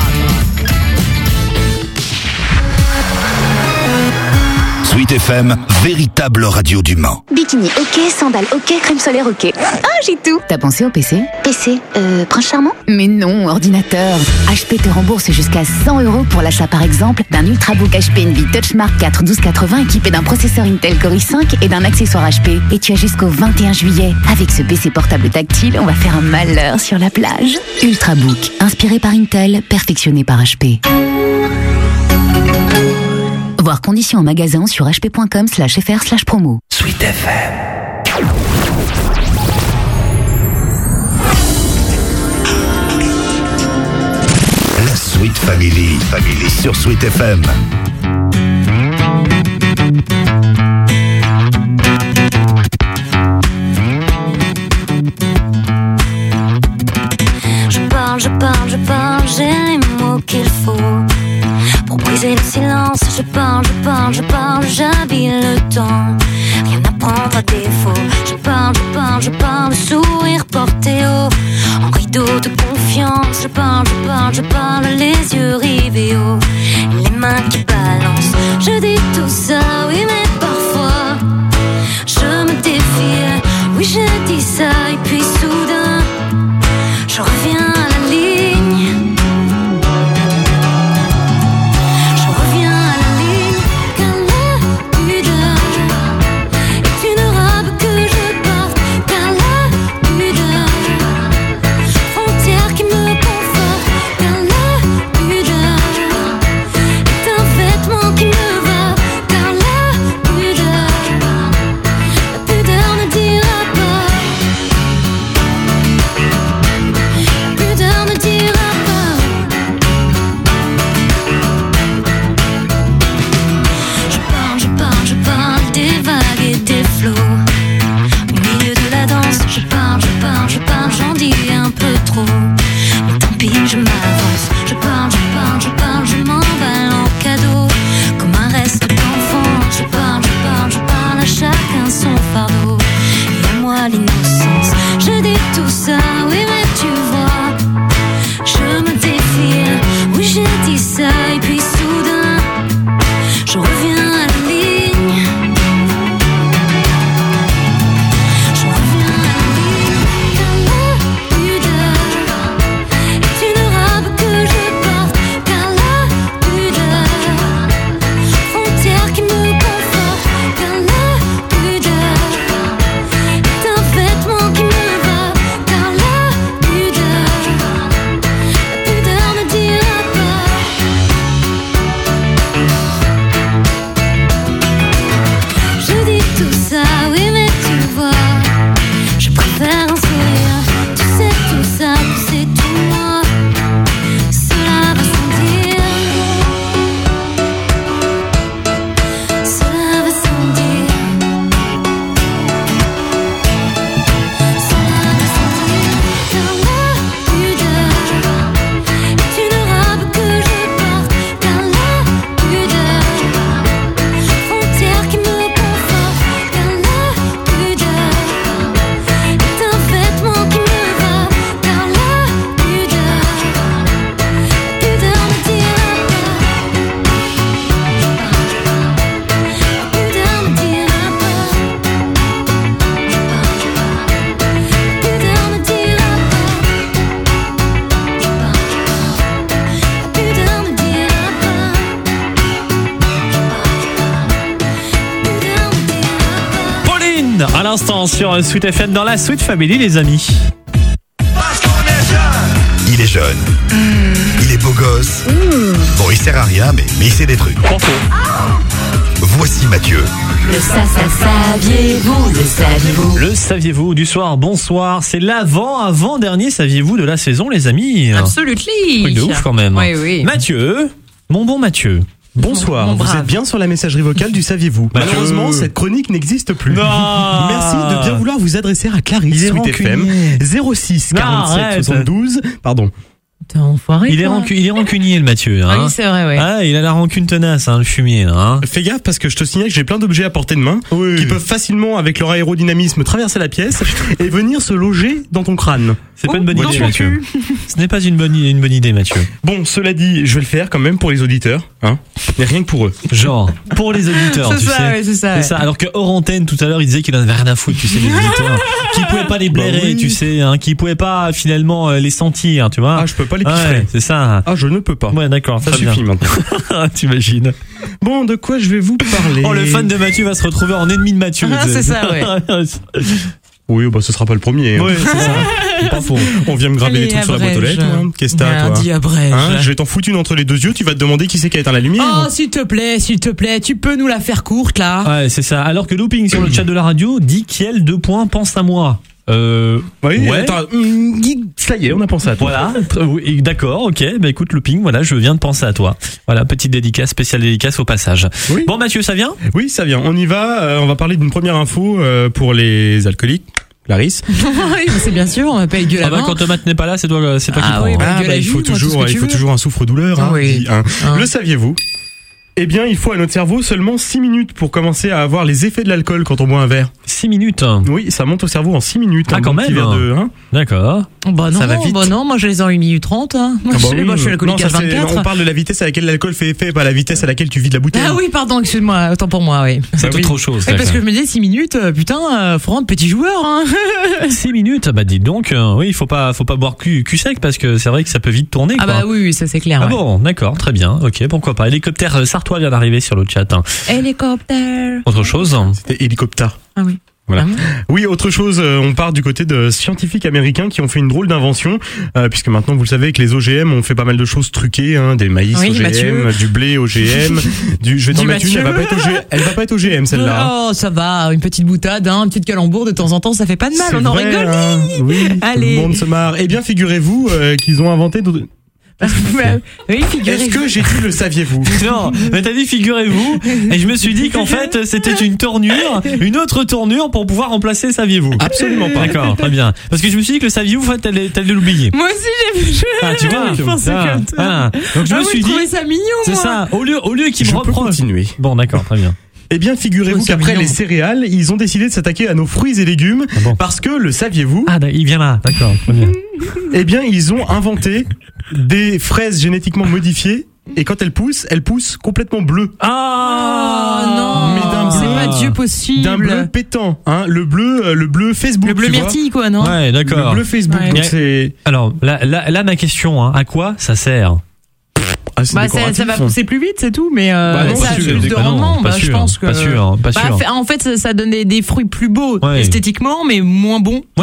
[SPEAKER 6] Sweet F M, véritable radio du Mans.
[SPEAKER 9] Bikini ok, sandales ok, crème solaire ok. Ah, j'ai tout. T'as pensé au P C? P C, euh, prince charmant? Mais non, ordinateur. H P te rembourse jusqu'à cent euros pour l'achat par exemple d'un Ultrabook H P Envy TouchMark quatre douze quatre-vingts équipé d'un processeur Intel Core i cinq et d'un accessoire H P. Et tu as jusqu'au vingt et un juillet. Avec ce P C portable tactile, on va faire un malheur sur la plage. Ultrabook, inspiré par Intel, perfectionné par H P. Voir conditions en magasin sur hp.com slash fr slash promo.
[SPEAKER 6] Sweet F M. La Sweet Family, Family sur Sweet F M.
[SPEAKER 12] Je parle, je parle, je parle, j'ai les mots qu'il faut pour briser le silence. Je parle, je parle, je parle, j'habille le temps. Rien à prendre à défaut. Je parle, je parle, je parle, sourire porté haut, en rideau de confiance. Je parle, je parle, je parle, les yeux rivés haut, les mains qui balancent. Je dis tout ça, oui, mais parfois je me défie. Oui, je dis ça, et puis soudain je reviens à la ligne. Je reviens à la ligne. Car la pudeur
[SPEAKER 3] Orelsan à l'instant sur Sweet F M dans la Sweet Family, les amis.
[SPEAKER 8] Il est jeune. Mmh. Il est beau gosse. Mmh. Bon, il sert à rien, mais, mais il sait des trucs. Voici Mathieu.
[SPEAKER 12] Le sa sa saviez-vous, le saviez-vous.
[SPEAKER 3] Le saviez-vous du soir, bonsoir. C'est l'avant, avant-dernier saviez-vous de la saison, les amis.
[SPEAKER 1] Absolument.
[SPEAKER 3] Truc de ouf quand même.
[SPEAKER 1] Oui, oui.
[SPEAKER 3] Mathieu, mon bon Mathieu.
[SPEAKER 4] Bonsoir,
[SPEAKER 1] Mon
[SPEAKER 4] vous
[SPEAKER 1] brave.
[SPEAKER 4] êtes bien sur la messagerie vocale du Saviez-vous.
[SPEAKER 3] Bah,
[SPEAKER 4] Malheureusement,
[SPEAKER 3] euh...
[SPEAKER 4] cette chronique n'existe plus.
[SPEAKER 3] Non.
[SPEAKER 4] Merci de bien vouloir vous adresser à
[SPEAKER 3] Il
[SPEAKER 4] Clarisse
[SPEAKER 3] est
[SPEAKER 4] Sweet F M zéro six quarante-sept soixante-douze. Pardon.
[SPEAKER 1] T'es enfoiré.
[SPEAKER 3] Il est, rancu... il est rancunier, le Mathieu. Hein.
[SPEAKER 1] Oui, c'est vrai, ouais.
[SPEAKER 3] Ah, il a la rancune tenace, hein, le fumier. Hein.
[SPEAKER 4] Fais gaffe parce que je te signale que j'ai plein d'objets à portée de main
[SPEAKER 3] Oui.
[SPEAKER 4] qui peuvent facilement, avec leur aérodynamisme, traverser la pièce et venir se loger dans ton crâne.
[SPEAKER 3] C'est
[SPEAKER 1] Oh,
[SPEAKER 3] pas une bonne
[SPEAKER 1] non,
[SPEAKER 3] idée,
[SPEAKER 1] non
[SPEAKER 3] Mathieu. Ce n'est pas une bonne, une bonne idée, Mathieu.
[SPEAKER 4] Bon, cela dit, je vais le faire quand même pour les auditeurs, hein. Mais rien que pour eux.
[SPEAKER 3] Genre, pour les auditeurs,
[SPEAKER 1] C'est
[SPEAKER 3] tu
[SPEAKER 1] ça,
[SPEAKER 3] sais.
[SPEAKER 1] ouais, c'est ça, ouais.
[SPEAKER 3] C'est ça. Alors que hors antenne, tout à l'heure, il disait qu'il en avait rien à foutre, tu sais, les auditeurs. Qui pouvaient pas les blairer,
[SPEAKER 4] Bah oui.
[SPEAKER 3] tu sais, hein, qui pouvaient pas, finalement, euh, les sentir, tu vois.
[SPEAKER 4] Ah, je peux pas les
[SPEAKER 3] Ouais,
[SPEAKER 4] piffrer.
[SPEAKER 3] c'est ça.
[SPEAKER 4] Ah, je ne peux pas.
[SPEAKER 3] Ouais, d'accord,
[SPEAKER 4] Ça
[SPEAKER 3] très
[SPEAKER 4] suffit
[SPEAKER 3] bien.
[SPEAKER 4] maintenant.
[SPEAKER 3] T'imagines.
[SPEAKER 4] Bon, de quoi je vais vous parler?
[SPEAKER 3] Oh, le fan de Mathieu va se retrouver en ennemi de Mathieu.
[SPEAKER 1] Ah,
[SPEAKER 3] tu sais.
[SPEAKER 1] c'est ça, ouais.
[SPEAKER 4] Oui, bah ce sera pas le premier. Hein.
[SPEAKER 3] Ouais, c'est ça. C'est pas faux.
[SPEAKER 4] On vient me graver
[SPEAKER 1] Allez,
[SPEAKER 4] des trucs sur la boîte aux
[SPEAKER 1] abrège.
[SPEAKER 4] lettres. Hein. Qu'est-ce que t'as, toi?
[SPEAKER 1] Dis abrège.
[SPEAKER 4] Hein, je vais t'en foutre une entre les deux yeux, tu vas te demander qui c'est qui a éteint la lumière.
[SPEAKER 1] Oh, s'il te plaît, s'il te plaît, tu peux nous la faire courte, là.
[SPEAKER 3] Ouais, c'est ça. Alors que Looping sur le chat de la radio dit Kiel, deux points, pense à moi. Euh,
[SPEAKER 4] oui,
[SPEAKER 3] ouais.
[SPEAKER 4] attends, hum, ça y est, on a pensé à toi.
[SPEAKER 3] Voilà, euh, oui, d'accord, ok. Bah écoute, Looping, voilà, je viens de penser à toi. Voilà, petite dédicace, spéciale dédicace au passage.
[SPEAKER 4] Oui.
[SPEAKER 3] Bon, Mathieu, ça vient?
[SPEAKER 4] Oui, ça vient. On y va. Euh, on va parler d'une première info euh, pour les alcooliques. Clarisse.
[SPEAKER 1] Oui, c'est bien sûr, on va pas gueuler
[SPEAKER 3] Ah bah quand Thomas n'est pas là, c'est toi, c'est toi
[SPEAKER 1] Ah
[SPEAKER 3] qui
[SPEAKER 1] oui,
[SPEAKER 3] prends.
[SPEAKER 1] bah,
[SPEAKER 4] Ah,
[SPEAKER 1] gueule
[SPEAKER 4] bah,
[SPEAKER 1] à
[SPEAKER 4] il
[SPEAKER 1] vue,
[SPEAKER 4] faut
[SPEAKER 1] moi, tout ce
[SPEAKER 4] toujours,
[SPEAKER 1] que
[SPEAKER 4] il
[SPEAKER 1] tu
[SPEAKER 4] faut
[SPEAKER 1] veux.
[SPEAKER 4] toujours un souffre-douleur. Hein,
[SPEAKER 1] Oui.
[SPEAKER 4] dit, hein.
[SPEAKER 1] Hein.
[SPEAKER 4] Le saviez-vous? Eh bien, il faut à notre cerveau seulement six minutes pour commencer à avoir les effets de l'alcool quand on boit un verre.
[SPEAKER 3] six minutes.
[SPEAKER 4] Oui, ça monte au cerveau en six minutes.
[SPEAKER 3] Ah,
[SPEAKER 4] un
[SPEAKER 3] quand
[SPEAKER 4] bon petit
[SPEAKER 3] même.
[SPEAKER 4] verre de, hein.
[SPEAKER 3] D'accord.
[SPEAKER 1] Bah non,
[SPEAKER 4] Ça va vite.
[SPEAKER 1] bah non, moi je les ai en huit minutes trente. Hein. Moi,
[SPEAKER 4] Ah bah
[SPEAKER 1] je,
[SPEAKER 4] oui.
[SPEAKER 1] moi, je suis alcoolique
[SPEAKER 4] Non,
[SPEAKER 1] à
[SPEAKER 4] ça, c'est-
[SPEAKER 1] vingt-quatre.
[SPEAKER 4] on parle de la vitesse à laquelle l'alcool fait effet, pas la vitesse à laquelle tu vides la bouteille.
[SPEAKER 1] Ah oui, pardon, excuse-moi, autant pour moi, oui.
[SPEAKER 3] C'est
[SPEAKER 4] Bah oui.
[SPEAKER 3] autre chose.
[SPEAKER 1] Ouais, parce que je me disais six minutes, euh, putain, euh, faut rendre petit joueur, hein.
[SPEAKER 3] six minutes, bah dites donc, euh, oui, il faut pas, faut pas boire cul, cul sec parce que c'est vrai que ça peut vite tourner.
[SPEAKER 1] Ah
[SPEAKER 3] quoi.
[SPEAKER 1] bah oui, oui, ça c'est clair.
[SPEAKER 3] Ah
[SPEAKER 1] ouais.
[SPEAKER 3] bon, d'accord, très bien, ok, pourquoi pas. Hélicoptère euh, sartois vient d'arriver sur le chat. Hein.
[SPEAKER 1] Hélicoptère.
[SPEAKER 3] Autre chose?
[SPEAKER 4] C'était hélicoptère.
[SPEAKER 1] Ah oui.
[SPEAKER 4] Voilà.
[SPEAKER 1] Ah bon
[SPEAKER 4] Oui, autre chose, euh, on part du côté de scientifiques américains qui ont fait une drôle d'invention, euh, puisque maintenant vous le savez que les O G M ont fait pas mal de choses truquées, hein, des maïs
[SPEAKER 1] Oui,
[SPEAKER 4] O G M,
[SPEAKER 1] Mathieu.
[SPEAKER 4] du blé O G M, du, je vais t'en
[SPEAKER 1] Du
[SPEAKER 4] mettre une, elle va pas
[SPEAKER 1] Mathieu.
[SPEAKER 4] être O G M, elle va pas être O G M celle-là. hein.
[SPEAKER 1] Oh, ça va, une petite boutade, hein, une petite calembour de temps en temps, ça fait pas de mal,
[SPEAKER 4] C'est
[SPEAKER 1] on en
[SPEAKER 4] vrai,
[SPEAKER 1] rigole.
[SPEAKER 4] hein. Oui,
[SPEAKER 1] Allez.
[SPEAKER 4] tout le monde se marre. Eh bien, figurez-vous euh, qu'ils ont inventé. d'autres-
[SPEAKER 1] Oui, figurez-vous.
[SPEAKER 4] Est-ce que j'ai dit le saviez-vous?
[SPEAKER 3] Non, mais t'as dit figurez-vous, et je me suis dit qu'en fait c'était une tournure, une autre tournure pour pouvoir remplacer saviez-vous.
[SPEAKER 4] Absolument pas.
[SPEAKER 3] D'accord, très bien. Parce que je me suis dit que le saviez-vous, en fait, t'allais, t'allais l'oublier.
[SPEAKER 1] Moi aussi j'ai vu.
[SPEAKER 3] Ah, tu vois,
[SPEAKER 1] je pensais
[SPEAKER 3] ah,
[SPEAKER 1] comme ça.
[SPEAKER 3] ah. Donc je
[SPEAKER 1] Ah,
[SPEAKER 3] me
[SPEAKER 1] vous
[SPEAKER 3] suis dit,
[SPEAKER 1] trouvez ça mignon,
[SPEAKER 3] c'est
[SPEAKER 1] moi.
[SPEAKER 3] ça. Au lieu, au lieu qu'il
[SPEAKER 4] Je
[SPEAKER 3] me
[SPEAKER 4] peux
[SPEAKER 3] reproche.
[SPEAKER 4] continuer.
[SPEAKER 3] Bon, d'accord, très bien.
[SPEAKER 4] Eh bien, figurez-vous
[SPEAKER 1] Oh, c'est
[SPEAKER 4] qu'après
[SPEAKER 1] mignon.
[SPEAKER 4] les céréales, ils ont décidé de s'attaquer à nos fruits et légumes,
[SPEAKER 3] Ah bon.
[SPEAKER 4] parce que, le saviez-vous?
[SPEAKER 3] Ah, il vient là, d'accord, très bien.
[SPEAKER 4] Eh bien, ils ont inventé des fraises génétiquement modifiées, et quand elles poussent, elles poussent complètement bleues.
[SPEAKER 1] Ah non,
[SPEAKER 4] Mais d'un
[SPEAKER 1] c'est
[SPEAKER 4] bleu-
[SPEAKER 1] pas Dieu possible.
[SPEAKER 4] D'un bleu pétant, hein, le bleu, euh, le bleu Facebook.
[SPEAKER 1] Le bleu
[SPEAKER 4] tu vois.
[SPEAKER 1] myrtille, quoi, non?
[SPEAKER 3] Ouais, d'accord.
[SPEAKER 4] Le bleu Facebook.
[SPEAKER 1] Ouais.
[SPEAKER 4] Donc
[SPEAKER 3] Mais-
[SPEAKER 4] c'est,
[SPEAKER 3] Alors, là, là, là, ma question, hein, à quoi ça sert?
[SPEAKER 4] ah, c'est
[SPEAKER 1] Bah, ça,
[SPEAKER 4] décoratif.
[SPEAKER 1] ça va pousser plus vite, c'est tout, mais euh,
[SPEAKER 4] Bah non,
[SPEAKER 1] ça
[SPEAKER 4] pas
[SPEAKER 1] a
[SPEAKER 4] sûr,
[SPEAKER 1] plus de
[SPEAKER 3] bah non,
[SPEAKER 1] rendement.
[SPEAKER 3] pas
[SPEAKER 1] Bah, je
[SPEAKER 3] sûr,
[SPEAKER 1] pense que.
[SPEAKER 3] pas sûr, pas
[SPEAKER 1] Bah,
[SPEAKER 3] sûr.
[SPEAKER 1] fait- en fait, ça, ça donne des, des fruits plus beaux
[SPEAKER 3] Ouais.
[SPEAKER 1] esthétiquement, mais moins bons.